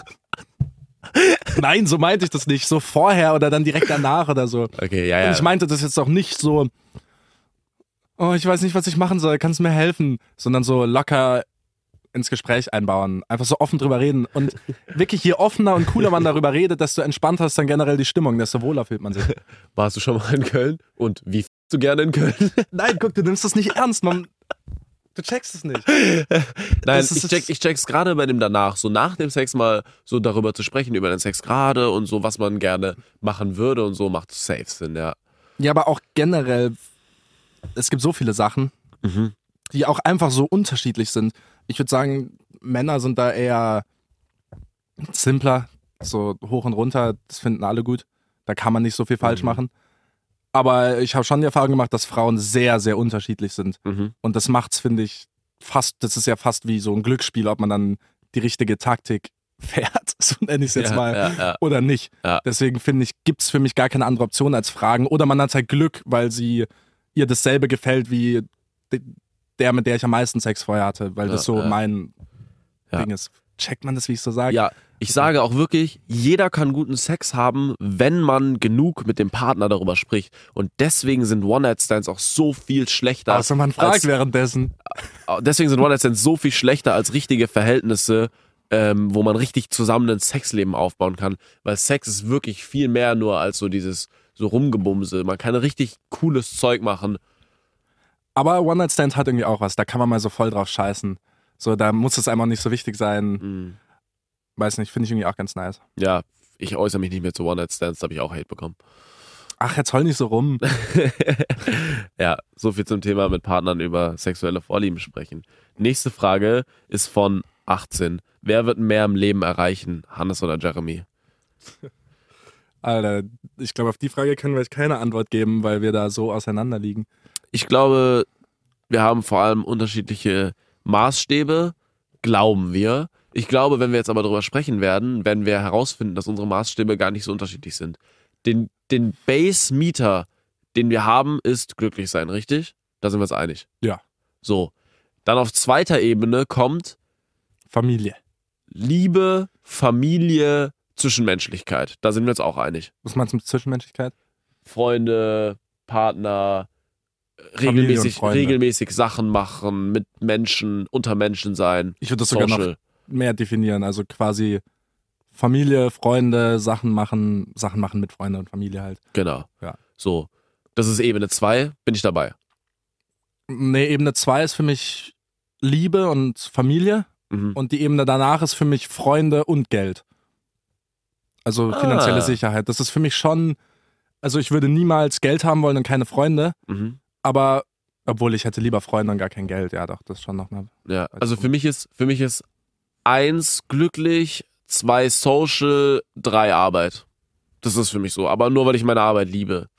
nein, so meinte ich das nicht. So vorher oder dann direkt danach oder so. Okay, ja, Und ja. ich meinte das jetzt auch nicht so, oh, ich weiß nicht, was ich machen soll, kannst du mir helfen? Sondern so locker ins Gespräch einbauen. Einfach so offen drüber reden. Und wirklich, je offener und cooler man darüber redet, desto entspannter ist dann generell die Stimmung, desto wohler fühlt man sich. Warst du schon mal in Köln? Und wie f***st du gerne in Köln? Nein, guck, du nimmst das nicht ernst, man. Du checkst es nicht. Nein, Das ich, ist- check, ich check's gerade bei dem danach, so nach dem Sex mal so darüber zu sprechen, über den Sex gerade und so, was man gerne machen würde und so, macht safe Sinn, ja. Ja, aber auch generell, es gibt so viele Sachen, Mhm. die auch einfach so unterschiedlich sind. Ich würde sagen, Männer sind da eher simpler, so hoch und runter, das finden alle gut. Da kann man nicht so viel falsch Mhm. machen. Aber ich habe schon die Erfahrung gemacht, dass Frauen sehr, sehr unterschiedlich sind. Mhm. Und das macht's, finde ich, fast, das ist ja fast wie so ein Glücksspiel, ob man dann die richtige Taktik fährt, so nenne ich es jetzt ja, mal, Ja, ja. oder nicht. Ja. Deswegen finde ich, gibt's für mich gar keine andere Option als Fragen. Oder man hat halt Glück, weil sie ihr dasselbe gefällt wie de- der, mit der ich am meisten Sex vorher hatte, weil das Ja, so ja. mein Ja. Ding ist. Checkt man das, wie ich so sage? Ja, ich sage auch wirklich, jeder kann guten Sex haben, wenn man genug mit dem Partner darüber spricht. Und deswegen sind One-Night-Stands auch so viel schlechter. Außer man fragt als, währenddessen. deswegen sind One-Night-Stands so viel schlechter als richtige Verhältnisse, ähm, wo man richtig zusammen ein Sexleben aufbauen kann. Weil Sex ist wirklich viel mehr nur als so dieses so Rumgebumse. Man kann richtig cooles Zeug machen. Aber One-Night-Stand hat irgendwie auch was. Da kann man mal so voll drauf scheißen. So, da muss es einem auch nicht so wichtig sein. Mhm. Weiß nicht, finde ich irgendwie auch ganz nice. Ja, ich äußere mich nicht mehr zu One-Night-Stands, da habe ich auch Hate bekommen. Ach, jetzt heul nicht so rum. Ja, so viel zum Thema mit Partnern über sexuelle Vorlieben sprechen. Nächste Frage ist von achtzehn. Wer wird mehr im Leben erreichen, Hannes oder Jeremy? Alter, ich glaube, auf die Frage können wir euch keine Antwort geben, weil wir da so auseinander liegen. Ich glaube, wir haben vor allem unterschiedliche Maßstäbe, glauben wir. Ich glaube, wenn wir jetzt aber darüber sprechen werden, werden wir herausfinden, dass unsere Maßstäbe gar nicht so unterschiedlich sind. Den, den Base-Meter, den wir haben, ist glücklich sein, richtig? Da sind wir uns einig. Ja. So. Dann auf zweiter Ebene kommt Familie. Liebe, Familie, Zwischenmenschlichkeit. Da sind wir uns auch einig. Was meinst du mit Zwischenmenschlichkeit? Freunde, Partner, Familie regelmäßig, und Freunde. regelmäßig Sachen machen, mit Menschen, unter Menschen sein. Ich würde das sogar noch Social. mehr definieren. Also quasi Familie, Freunde, Sachen machen, Sachen machen mit Freunden und Familie halt. Genau. Ja. So. Das ist Ebene zwei, bin ich dabei. Nee, Ebene zwei ist für mich Liebe und Familie Mhm. und die Ebene danach ist für mich Freunde und Geld. Also finanzielle Ah. Sicherheit. Das ist für mich schon, also ich würde niemals Geld haben wollen und keine Freunde, Mhm. aber obwohl ich hätte lieber Freunde und gar kein Geld. Ja doch, das ist schon nochmal. Ja, also für mich ist, für mich ist eins glücklich, zwei Social, drei Arbeit. Das ist für mich so. Aber nur, weil ich meine Arbeit liebe.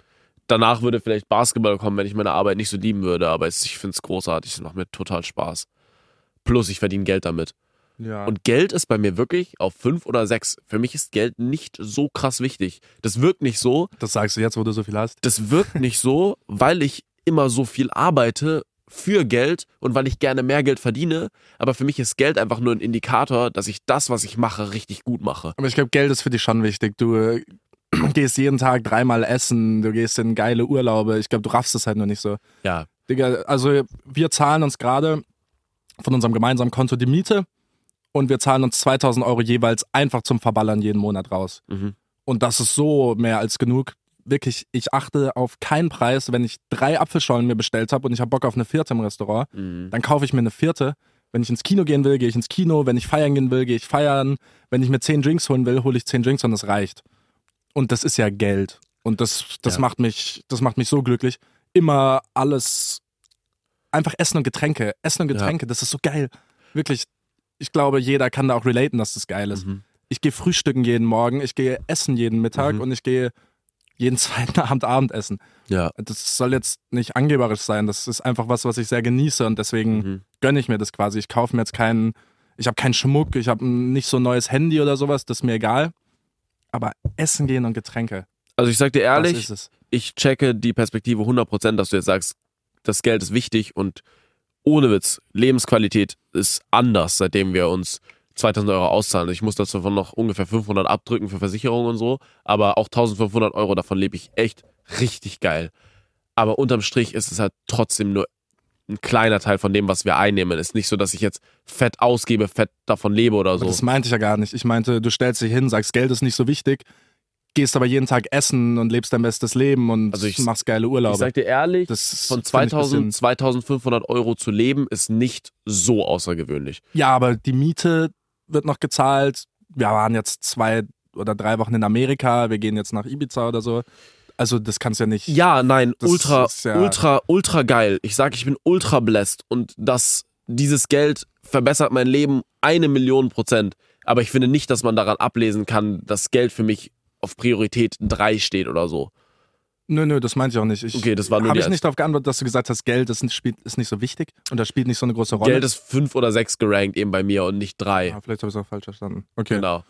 danach würde vielleicht Basketball kommen, wenn ich meine Arbeit nicht so lieben würde, aber es, ich finde es großartig, es macht mir total Spaß. Plus, ich verdiene Geld damit. Ja. Und Geld ist bei mir wirklich auf fünf oder sechs. Für mich ist Geld nicht so krass wichtig. Das wirkt nicht so. Das sagst du jetzt, wo du so viel hast? Das wirkt nicht so, weil ich immer so viel arbeite für Geld und weil ich gerne mehr Geld verdiene. Aber für mich ist Geld einfach nur ein Indikator, dass ich das, was ich mache, richtig gut mache. Aber ich glaube, Geld ist für dich schon wichtig. Du äh, gehst jeden Tag dreimal essen, du gehst in geile Urlaube. Ich glaube, du raffst es halt nur nicht so. Ja. Digga, also wir zahlen uns gerade von unserem gemeinsamen Konto die Miete und wir zahlen uns zweitausend Euro jeweils einfach zum Verballern jeden Monat raus. Mhm. Und das ist so mehr als genug. Wirklich, ich achte auf keinen Preis. Wenn ich drei Apfelschollen mir bestellt habe und ich habe Bock auf eine vierte im Restaurant, Mhm. dann kaufe ich mir eine vierte. Wenn ich ins Kino gehen will, gehe ich ins Kino. Wenn ich feiern gehen will, gehe ich feiern. Wenn ich mir zehn Drinks holen will, hole ich zehn Drinks und das reicht. Und das ist ja Geld. Und das, das, Ja. macht mich, das macht mich so glücklich. Immer alles, einfach Essen und Getränke. Essen und Getränke, das ist so geil. Wirklich, ich glaube, jeder kann da auch relaten, dass das geil ist. Mhm. Ich gehe frühstücken jeden Morgen, ich gehe essen jeden Mittag Mhm. und ich gehe jeden zweiten Abend Abendessen. Ja. Das soll jetzt nicht angeberisch sein, das ist einfach was, was ich sehr genieße und deswegen Mhm. gönne ich mir das quasi. Ich kaufe mir jetzt keinen, ich habe keinen Schmuck, ich habe nicht so ein neues Handy oder sowas, das ist mir egal. Aber Essen gehen und Getränke, Also ich sag dir das ehrlich, ist es. ich checke die Perspektive hundert Prozent, dass du jetzt sagst, das Geld ist wichtig und ohne Witz, Lebensqualität ist anders, seitdem wir uns zweitausend Euro auszahlen. Ich muss davon noch ungefähr fünfhundert abdrücken für Versicherung und so, aber auch eintausendfünfhundert Euro, davon lebe ich echt richtig geil. Aber unterm Strich ist es halt trotzdem nur ein kleiner Teil von dem, was wir einnehmen. Es ist nicht so, dass ich jetzt fett ausgebe, fett davon lebe oder Aber so. das meinte ich ja gar nicht. Ich meinte, du stellst dich hin, sagst, Geld ist nicht so wichtig, gehst aber jeden Tag essen und lebst dein bestes Leben und Also ich- machst geile Urlaube. Ich sag dir ehrlich, Das von find ich ein zweitausend, bisschen- zweitausendfünfhundert Euro zu leben, ist nicht so außergewöhnlich. Ja, aber die Miete wird noch gezahlt. Wir waren jetzt zwei oder drei Wochen in Amerika, wir gehen jetzt nach Ibiza oder so. Also das kannst du ja nicht. Ja, nein, Das ultra, ist ja- ultra, ultra geil. Ich sag, ich bin ultra blessed und das, dieses Geld verbessert mein Leben eine Million Prozent. Aber ich finde nicht, dass man daran ablesen kann, dass Geld für mich auf Priorität drei steht oder so. Nö, nö, das meinte ich auch nicht. Ich, Okay, das war nur Habe die ich nicht darauf geantwortet, dass du gesagt hast, Geld ist nicht, spielt, ist nicht so wichtig und das spielt nicht so eine große Rolle. Geld ist fünf oder sechs gerankt eben bei mir und nicht drei. Ah, vielleicht habe ich es auch falsch verstanden. Okay. Genau.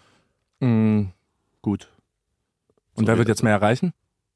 Mm, gut. Und So wer geht wird das. jetzt mehr erreichen?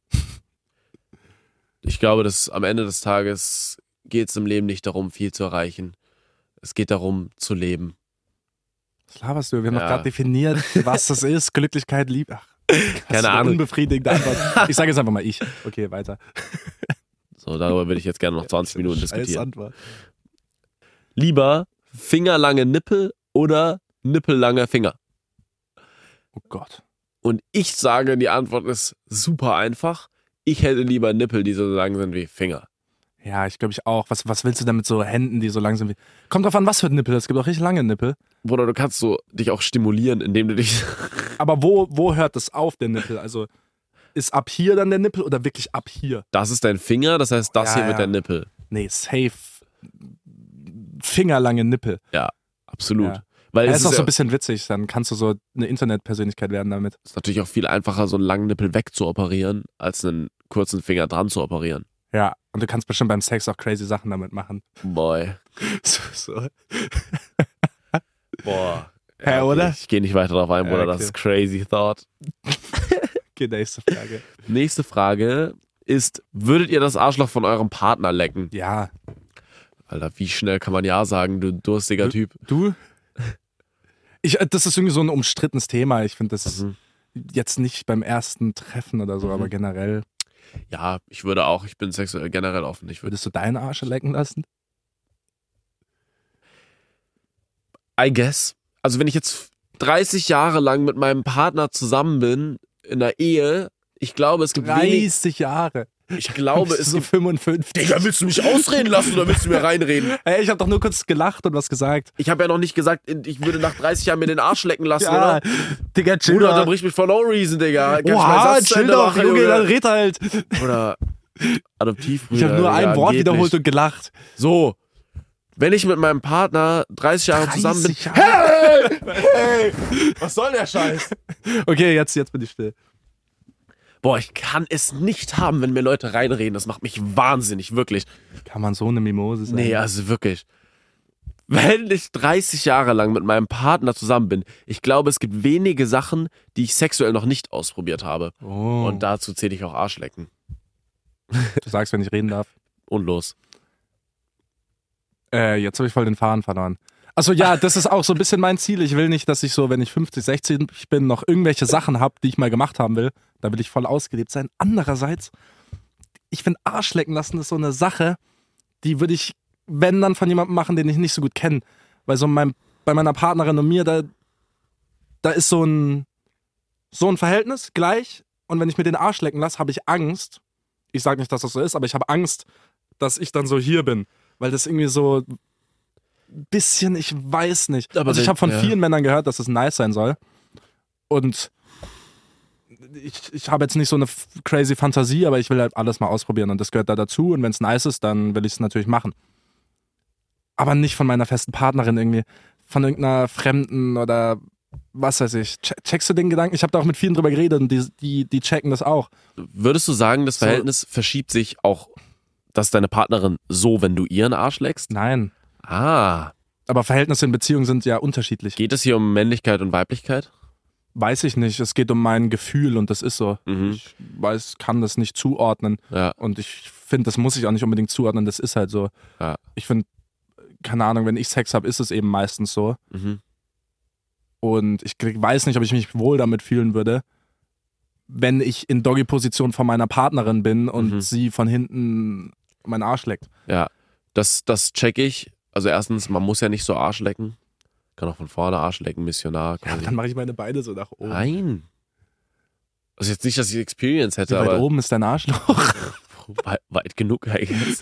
Ich glaube, dass am Ende des Tages geht es im Leben nicht darum, viel zu erreichen. Es geht darum, zu leben. Was laberst du? Wir haben Ja. doch gerade definiert, was das ist. Glücklichkeit, Liebe. Ach, Keine Ahnung. Unbefriedigende Antwort. Ich sage jetzt einfach mal ich. Okay, weiter. So, darüber würde ich jetzt gerne noch zwanzig Minuten Scheiß diskutieren. Antwort. Lieber fingerlange Nippel oder nippellange Finger? Oh Gott. Und ich sage, die Antwort ist super einfach. Ich hätte lieber Nippel, die so lang sind wie Finger. Ja, ich glaube ich auch. Was, was willst du denn mit so Händen, die so lang sind wie. Kommt drauf an, was für Nippel. Es gibt auch richtig lange Nippel. Bruder, du kannst so dich auch stimulieren, indem du dich... Aber wo, wo hört das auf, der Nippel? Also ist ab hier dann der Nippel oder wirklich ab hier? Das ist dein Finger, das heißt, das Ja, hier ja. wird dein Nippel. Nee, safe. Fingerlange Nippel. Absolut. Ja. Weil Ja, es ist auch ist, so ja, ein bisschen witzig. Dann kannst du so eine Internetpersönlichkeit werden damit. ist natürlich auch viel einfacher, so einen langen Nippel wegzuoperieren, als einen kurzen Finger dran zu operieren. Ja. Und du kannst bestimmt beim Sex auch crazy Sachen damit machen. Boy. So, so. Boah. Hä, oder? Ich gehe nicht weiter darauf ein, Ja, Bruder, okay. das ist crazy thought. Okay, nächste Frage. Nächste Frage ist, würdet ihr das Arschloch von eurem Partner lecken? Ja. Alter, wie schnell kann man ja sagen, du durstiger Typ. Du? Ich, äh, das ist irgendwie so ein umstrittenes Thema. Ich finde das Mhm. jetzt nicht beim ersten Treffen oder so, Mhm. aber generell. Ja, ich würde auch, ich bin sexuell generell offen. Ich würde, Würdest du deinen Arsch lecken lassen? I guess. Also wenn ich jetzt dreißig Jahre lang mit meinem Partner zusammen bin, in einer Ehe, ich glaube, es gibt wenig, dreißig Jahre. ich glaube, Bist es du so gibt, fünfundfünfzig. Digga, willst du mich ausreden lassen oder willst du mir reinreden? Hey, ich habe doch nur kurz gelacht und was gesagt. Ich habe ja noch nicht gesagt, ich würde nach dreißig Jahren mir den Arsch lecken lassen, Ja, oder? Digga, chill Bruder, doch. unterbrich mich for no reason, Digga. Kannst du meinen Oha, Satz zu chill Ende doch, machen, Junge, dann red halt. Oder Adoptivbrüder. Ich habe nur Digga, ein Wort geht wiederholt nicht. und gelacht. So, wenn ich mit meinem Partner dreißig Jahre zusammen bin. dreißig Jahre. Hey! Was soll der Scheiß? Okay, jetzt, jetzt bin ich still. Boah, ich kann es nicht haben, wenn mir Leute reinreden. Das macht mich wahnsinnig, wirklich. Kann man so eine Mimose sein? Nee, also wirklich. Wenn ich dreißig Jahre lang mit meinem Partner zusammen bin, ich glaube, es gibt wenige Sachen, die ich sexuell noch nicht ausprobiert habe. Oh. Und dazu zähle ich auch Arschlecken. Du sagst, wenn ich reden darf. Und los. Äh, jetzt habe ich voll den Faden verloren. Also ja, das ist auch so ein bisschen mein Ziel. Ich will nicht, dass ich so, wenn ich fünfzig, sechzig bin, noch irgendwelche Sachen habe, die ich mal gemacht haben will. Da will ich voll ausgelebt sein. Andererseits, ich finde Arschlecken lassen ist so eine Sache, die würde ich, wenn dann, von jemandem machen, den ich nicht so gut kenne. Weil so mein, bei meiner Partnerin und mir, da, da ist so ein, so ein Verhältnis gleich. Und wenn ich mir den Arsch lecken lasse, habe ich Angst. Ich sage nicht, dass das so ist, aber ich habe Angst, dass ich dann so hier bin. Weil das irgendwie so ein bisschen, ich weiß nicht. Aber also ich habe von ja. vielen Männern gehört, dass es nice sein soll. Und ich, ich habe jetzt nicht so eine crazy Fantasie, aber ich will halt alles mal ausprobieren und das gehört da dazu. Und wenn es nice ist, dann will ich es natürlich machen. Aber nicht von meiner festen Partnerin irgendwie, von irgendeiner Fremden oder was weiß ich. Checkst du den Gedanken? Ich habe da auch mit vielen drüber geredet und die, die, die checken das auch. Würdest du sagen, das Verhältnis so verschiebt sich auch, dass deine Partnerin so, wenn du ihren Arsch leckst? Nein. Ah. Aber Verhältnisse in Beziehungen sind ja unterschiedlich. Geht es hier um Männlichkeit und Weiblichkeit? Weiß ich nicht. Es geht um mein Gefühl und das ist so. Mhm. Ich weiß, kann das nicht zuordnen. Ja. Und ich finde, das muss ich auch nicht unbedingt zuordnen. Das ist halt so. Ja. Ich finde, keine Ahnung, wenn ich Sex habe, ist es eben meistens so. Mhm. Und ich weiß nicht, ob ich mich wohl damit fühlen würde, wenn ich in Doggy-Position von meiner Partnerin bin und Mhm. sie von hinten meinen Arsch leckt. Ja, das, das check ich. Also erstens, man muss ja nicht so Arsch lecken. Kann auch von vorne Arsch lecken, Missionar. Ja, quasi. dann mache ich meine Beine so nach oben. Nein. Also jetzt nicht, dass ich Experience Wie hätte, weit aber oben ist dein Arschloch? weit, weit genug, I guess.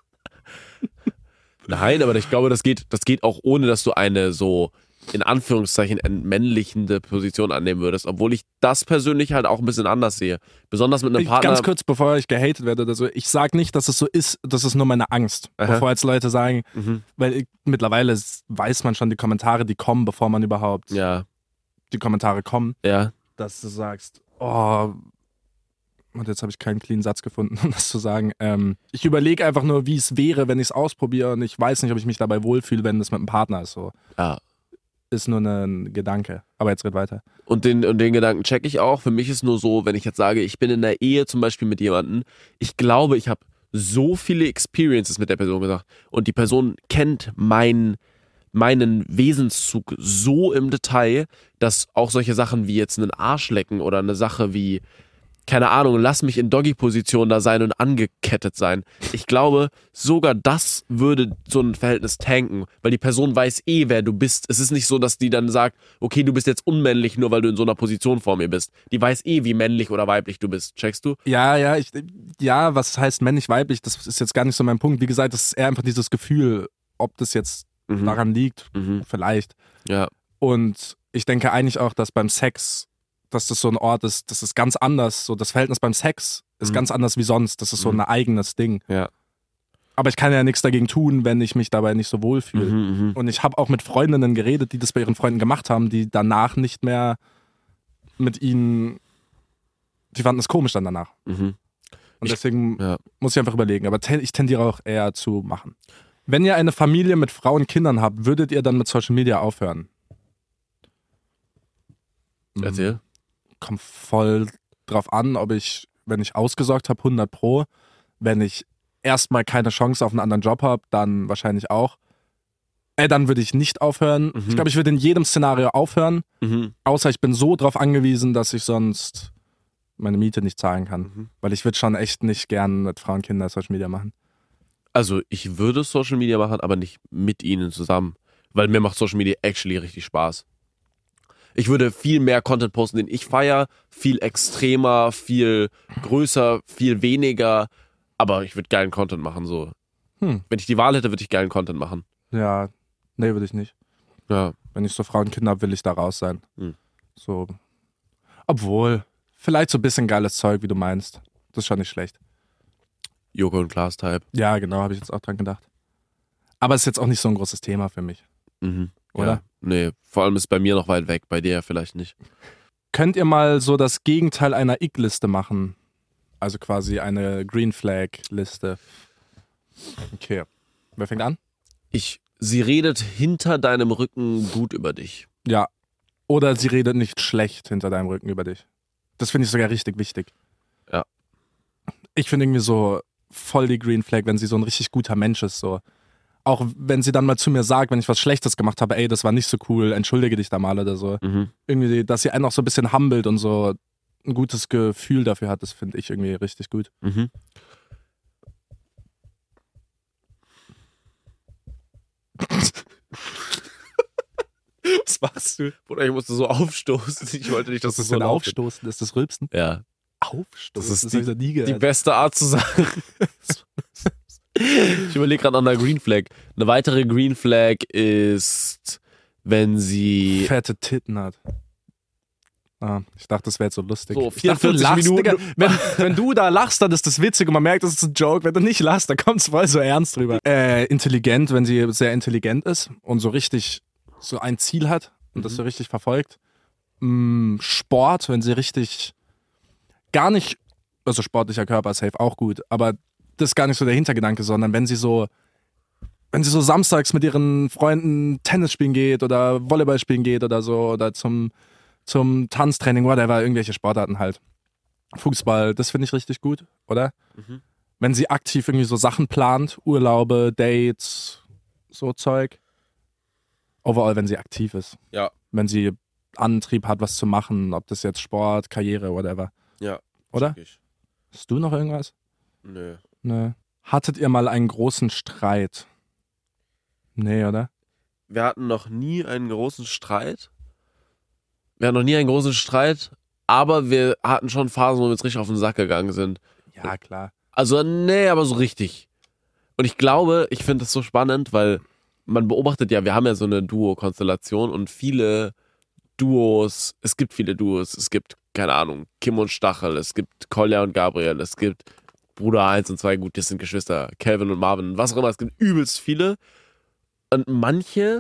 Nein, aber ich glaube, das geht, das geht auch ohne, dass du eine so in Anführungszeichen entmännlichende Position annehmen würdest, obwohl ich das persönlich halt auch ein bisschen anders sehe. Besonders mit einem Ich- Partner. Ganz kurz, bevor ich gehatet werde oder so, ich sag nicht, dass es so ist, das ist nur meine Angst. Aha. Bevor jetzt Leute sagen, Mhm. weil ich, mittlerweile weiß man schon die Kommentare, die kommen, bevor man überhaupt Ja, die Kommentare kommen, ja. dass du sagst, oh, und jetzt habe ich keinen clean Satz gefunden, um das zu sagen. Ähm, ich überlege einfach nur, wie es wäre, wenn ich es ausprobiere und ich weiß nicht, ob ich mich dabei wohlfühle, wenn das mit einem Partner ist. So. Ja. Ist nur ein Gedanke. Aber jetzt red weiter. Und den, und den Gedanken check ich auch. Für mich ist nur so, wenn ich jetzt sage, ich bin in der Ehe zum Beispiel mit jemandem, ich glaube, ich habe so viele Experiences mit der Person gesagt und die Person kennt mein, meinen Wesenszug so im Detail, dass auch solche Sachen wie jetzt einen Arsch lecken oder eine Sache wie, keine Ahnung, lass mich in Doggy-Position da sein und angekettet sein. Ich glaube, sogar das würde so ein Verhältnis tanken, weil die Person weiß eh, wer du bist. Es ist nicht so, dass die dann sagt, okay, du bist jetzt unmännlich, nur weil du in so einer Position vor mir bist. Die weiß eh, wie männlich oder weiblich du bist. Checkst du? Ja, ja, ich, ja, was heißt männlich, weiblich, das ist jetzt gar nicht so mein Punkt. Wie gesagt, das ist eher einfach dieses Gefühl, ob das jetzt Mhm. daran liegt, Mhm. vielleicht. Ja. Und ich denke eigentlich auch, dass beim Sex, dass das so ein Ort ist, das ist ganz anders. So das Verhältnis beim Sex ist Mhm. ganz anders wie sonst. Das ist so Mhm. ein eigenes Ding. Ja. Aber ich kann ja nichts dagegen tun, wenn ich mich dabei nicht so wohl fühle. Mhm, mhm. Und ich habe auch mit Freundinnen geredet, die das bei ihren Freunden gemacht haben, die danach nicht mehr mit ihnen, die fanden es komisch dann danach. Mhm. Und Ich- deswegen ja. muss ich einfach überlegen. Aber te- ich tendiere auch eher zu machen. Wenn ihr eine Familie mit Frauen und Kindern habt, würdet ihr dann mit Social Media aufhören? Mhm. Erzähl. Kommt voll drauf an, ob ich, wenn ich ausgesorgt habe, hundert Pro. Wenn ich erstmal keine Chance auf einen anderen Job habe, dann wahrscheinlich auch. Äh, dann würde ich nicht aufhören. Mhm. Ich glaube, ich würde in jedem Szenario aufhören, Mhm. außer ich bin so drauf angewiesen, dass ich sonst meine Miete nicht zahlen kann. Mhm. Weil ich würde schon echt nicht gern mit Frauen und Kindern Social Media machen. Also ich würde Social Media machen, aber nicht mit ihnen zusammen. Weil mir macht Social Media actually richtig Spaß. Ich würde viel mehr Content posten, den ich feiere, viel extremer, viel größer, viel weniger, aber ich würde geilen Content machen, so. Hm. Wenn ich die Wahl hätte, würde ich geilen Content machen. Ja, nee, würde ich nicht. Ja. Wenn ich so Frauen und Kinder habe, will ich da raus sein. Hm. So. Obwohl, vielleicht so ein bisschen geiles Zeug, wie du meinst. Das ist schon nicht schlecht. Joko und Klaas Type. Ja, genau, habe ich jetzt auch dran gedacht. Aber es ist jetzt auch nicht so ein großes Thema für mich. Mhm. Oder? Ja. Nee, vor allem ist bei mir noch weit weg, bei dir ja vielleicht nicht. Könnt ihr mal so das Gegenteil einer Ick-Liste machen? Also quasi eine Green Flag-Liste. Okay. Wer fängt an? Ich, sie redet hinter deinem Rücken gut über dich. Ja. Oder sie redet nicht schlecht hinter deinem Rücken über dich. Das finde ich sogar richtig wichtig. Ja. Ich finde irgendwie so voll die Green Flag, wenn sie so ein richtig guter Mensch ist. So. Auch wenn sie dann mal zu mir sagt, wenn ich was Schlechtes gemacht habe, ey, das war nicht so cool, entschuldige dich da mal oder so. Mhm. Irgendwie, dass sie einen auch so ein bisschen humbelt und so ein gutes Gefühl dafür hat, das finde ich irgendwie richtig gut. Mhm. Was machst du? Bruder, ich musste so aufstoßen. Ich wollte nicht, dass Das das ist so ein laut Aufstoßen, ist das Rülpsen? wird. Ja. Aufstoßen? Das ist hab die- ich noch nie Die gehört. beste Art zu sagen. Ich überlege gerade an einer Green Flag. Eine weitere Green Flag ist, wenn sie Fette Titten hat. Ah, ich dachte, das wäre jetzt so lustig. So, Ich dachte, du vierundvierzig lachst, Minuten. Digga. Wenn, wenn du da lachst, dann ist das witzig und man merkt, das ist ein Joke. Wenn du nicht lachst, dann kommt es voll so ernst drüber. Äh, intelligent, wenn sie sehr intelligent ist und so richtig so ein Ziel hat und das so richtig verfolgt. Mm, Sport, wenn sie richtig gar nicht, also sportlicher Körper, safe auch gut, aber das ist gar nicht so der Hintergedanke, sondern wenn sie so wenn sie so samstags mit ihren Freunden Tennis spielen geht oder Volleyball spielen geht oder so oder zum, zum Tanztraining, whatever, irgendwelche Sportarten halt. Fußball, das finde ich richtig gut, oder? Mhm. Wenn sie aktiv irgendwie so Sachen plant, Urlaube, Dates, so Zeug. Overall, wenn sie aktiv ist. Ja. Wenn sie Antrieb hat, was zu machen, ob das jetzt Sport, Karriere, whatever. Ja. Oder? check ich. Hast du noch irgendwas? Nö. Ne. Hattet ihr mal einen großen Streit? Nee, oder? Wir hatten noch nie einen großen Streit. Wir hatten noch nie einen großen Streit, aber wir hatten schon Phasen, wo wir uns richtig auf den Sack gegangen sind. Ja, klar. Also, nee, aber so richtig. Und ich glaube, ich finde das so spannend, weil man beobachtet ja, wir haben ja so eine Duo-Konstellation und viele Duos, es gibt viele Duos, es gibt, keine Ahnung, Kim und Stachel, es gibt Kolja und Gabriel, es gibt Bruder eins und zwei, gut, das sind Geschwister, Calvin und Marvin, was auch immer, es gibt übelst viele. Und manche,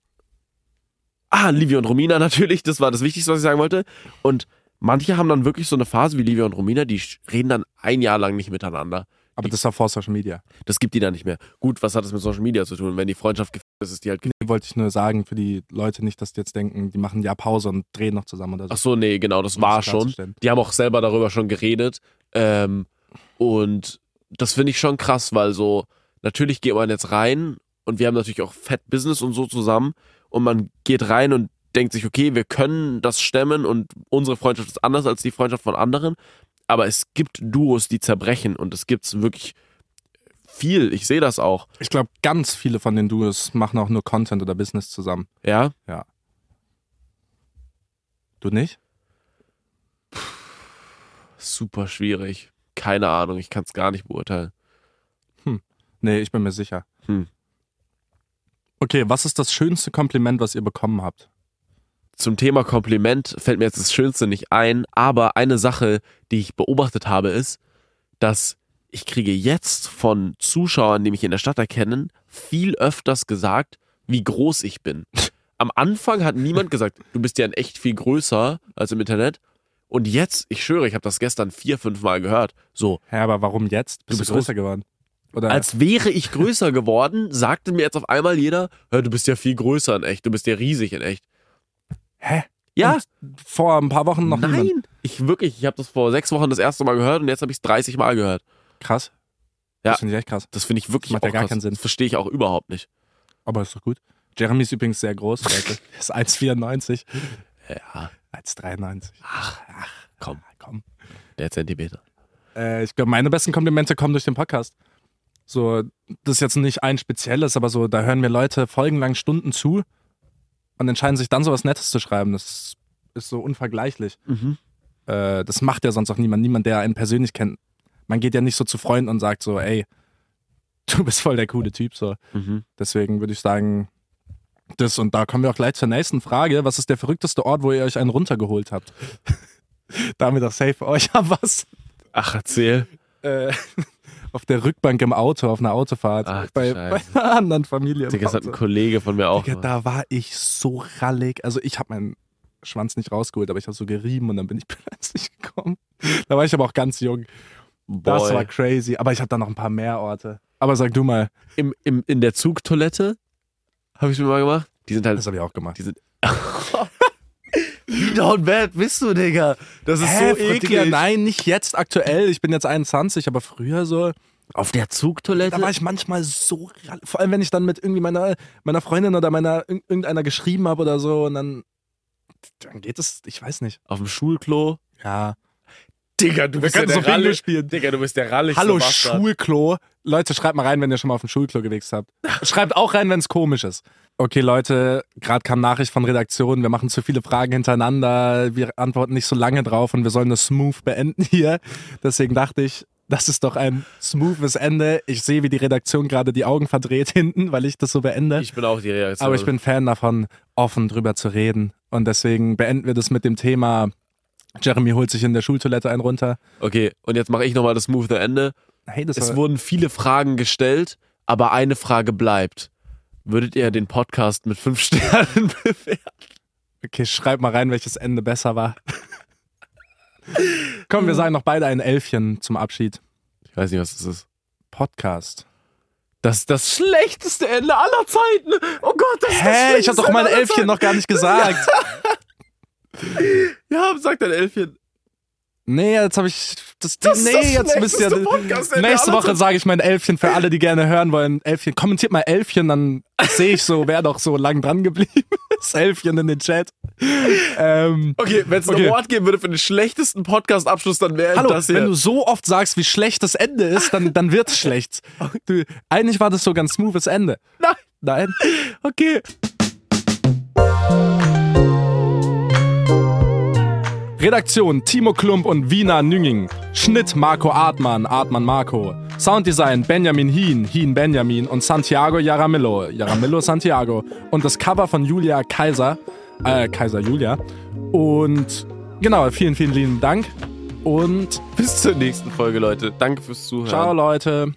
ah, Livia und Romina natürlich, das war das Wichtigste, was ich sagen wollte. Und manche haben dann wirklich so eine Phase wie Livia und Romina, die reden dann ein Jahr lang nicht miteinander. Aber das war vor Social Media. Das gibt die dann nicht mehr. Gut, was hat das mit Social Media zu tun? Wenn die Freundschaft gefickt ist, ist die halt gefickt. Nee, wollte ich nur sagen, für die Leute nicht, dass die jetzt denken, die machen ein Jahr Pause und drehen noch zusammen oder so. Ach so, nee, genau, das Um das war schon. klarzustellen. Die haben auch selber darüber schon geredet. Ähm, und das finde ich schon krass, weil so, natürlich geht man jetzt rein und wir haben natürlich auch Fett Business und so zusammen und man geht rein und denkt sich, okay, wir können das stemmen und unsere Freundschaft ist anders als die Freundschaft von anderen, aber es gibt Duos, die zerbrechen und es gibt wirklich viel, ich sehe das auch. Ich glaube, ganz viele von den Duos machen auch nur Content oder Business zusammen. Ja? Du nicht? Super schwierig. Keine Ahnung, ich kann es gar nicht beurteilen. Nee, ich bin mir sicher. Hm. Okay, was ist das schönste Kompliment, was ihr bekommen habt? Zum Thema Kompliment fällt mir jetzt das Schönste nicht ein, aber eine Sache, die ich beobachtet habe, ist, dass ich kriege jetzt von Zuschauern, die mich in der Stadt erkennen, viel öfters gesagt, wie groß ich bin. Am Anfang hat niemand gesagt, du bist ja in echt viel größer als im Internet. Und jetzt, ich schwöre, ich habe das gestern vier, fünf Mal gehört. So, Hä, aber warum jetzt? Bist Du du, bist größer geworden? Oder? als wäre ich größer geworden, sagte mir jetzt auf einmal jeder, hör, du bist ja viel größer in echt, du bist ja riesig in echt. Hä? Ja, Und vor ein paar Wochen noch nein, niemand? ich wirklich, ich habe das vor sechs Wochen das erste Mal gehört und jetzt habe ich es dreißig Mal gehört. Krass. Ja. Das finde ich echt krass. Das finde ich wirklich Das macht ja auch gar krass. keinen Sinn. Das verstehe ich auch überhaupt nicht. Aber ist doch gut. Jeremy ist übrigens sehr groß, Leute. Er ist eins Komma vierundneunzig. Ja, eins Komma dreiundneunzig. ach, komm, Komm. der Zentimeter. Äh, ich glaube, meine besten Komplimente kommen durch den Podcast. So, das ist jetzt nicht ein spezielles, aber so, da hören mir Leute folgenlang Stunden zu und entscheiden sich dann so was Nettes zu schreiben. Das ist so unvergleichlich. Mhm. Äh, das macht ja sonst auch niemand. Niemand, der einen persönlich kennt. Man geht ja nicht so zu Freunden und sagt so, ey, du bist voll der coole Typ. So. Mhm. Deswegen würde ich sagen, das, und da kommen wir auch gleich zur nächsten Frage. Was ist der verrückteste Ort, wo ihr euch einen runtergeholt habt? Damit auch safe für euch was. Ach, erzähl. Äh, auf der Rückbank im Auto, auf einer Autofahrt. Ach, du bei, bei Scheiße. einer anderen Familie. Im Digga, das hat ein Auto. Kollege von mir auch. Digga, da war ich so rallig. Also ich habe mein, Schwanz nicht rausgeholt, aber ich habe so gerieben und dann bin ich plötzlich gekommen. Da war ich aber auch ganz jung. Boy. Das war crazy. Aber ich habe da noch ein paar mehr Orte. Aber sag du mal. Im, im, in der Zugtoilette habe ich mir mal gemacht. Die sind halt. Das habe ich auch gemacht. Die sind. Wie down bad bist du, Digga? Das ist Hä, so eklig. Digga, nein, nicht jetzt aktuell. Ich bin jetzt einundzwanzig, aber früher so. Auf der Zugtoilette? Da war ich manchmal so. Vor allem, wenn ich dann mit irgendwie meiner, meiner Freundin oder meiner irgendeiner geschrieben habe oder so und dann. Dann geht es, ich weiß nicht. Auf dem Schulklo? Ja. Digga, du bist ja der so Bingo Ralle. spielen. Digga, du bist der Rallig. Hallo, Schulklo. Leute, schreibt mal rein, wenn ihr schon mal auf dem Schulklo gewichst habt. Schreibt auch rein, wenn es komisch ist. Okay, Leute, gerade kam Nachricht von Redaktion, wir machen zu viele Fragen hintereinander, wir antworten nicht so lange drauf und wir sollen das smooth beenden hier. Deswegen dachte ich, das ist doch ein smoothes Ende. Ich sehe, wie die Redaktion gerade die Augen verdreht hinten, weil ich das so beende. Ich bin auch die Redaktion. Aber ich bin Fan davon, offen drüber zu reden. Und deswegen beenden wir das mit dem Thema, Jeremy holt sich in der Schultoilette einen runter. Okay, und jetzt mache ich nochmal das smooth Ende. Hey, das Es war, wurden viele Fragen gestellt, aber eine Frage bleibt. Würdet ihr den Podcast mit fünf Sternen bewerten? okay, schreib mal rein, welches Ende besser war. Komm, wir sagen noch beide ein Elfchen zum Abschied. Ich weiß nicht, was das ist. Podcast. Das ist das schlechteste Ende aller Zeiten. Oh Gott, das ist das Hä, schlechteste ich hab doch mein Ende aller Elfchen Zeiten. noch gar nicht gesagt. Ja, sag dein Elfchen. Nee, jetzt habe ich. Das, Das ist nee, das jetzt müsst ihr. schlechteste Podcast-Ende Nächste aller Woche Zeiten. sage ich mein Elfchen für alle, die gerne hören wollen. Elfchen. Kommentiert mal Elfchen, dann sehe ich so, wer doch so lang dran geblieben ist. Elfchen in den Chat. Ähm, Okay, wenn es einen Okay. Award geben würde für den schlechtesten Podcast-Abschluss, dann wäre Hallo, das hier. wenn du so oft sagst, wie schlecht das Ende ist, dann, dann wird's schlecht. Du, eigentlich war das so ganz smoothes Ende. Nein. Nein. Okay. Redaktion Timo Klump und Wiener Nünging. Schnitt Marco Artmann, Artmann Marco. Sounddesign Benjamin Hien, Hien Benjamin und Santiago Jaramillo, Jaramillo Santiago. Und das Cover von Julia Kaiser, äh, Kaiser Julia. Und genau, vielen, vielen lieben Dank. Und Bis zur nächsten Folge, Leute. Danke fürs Zuhören. ciao, Leute.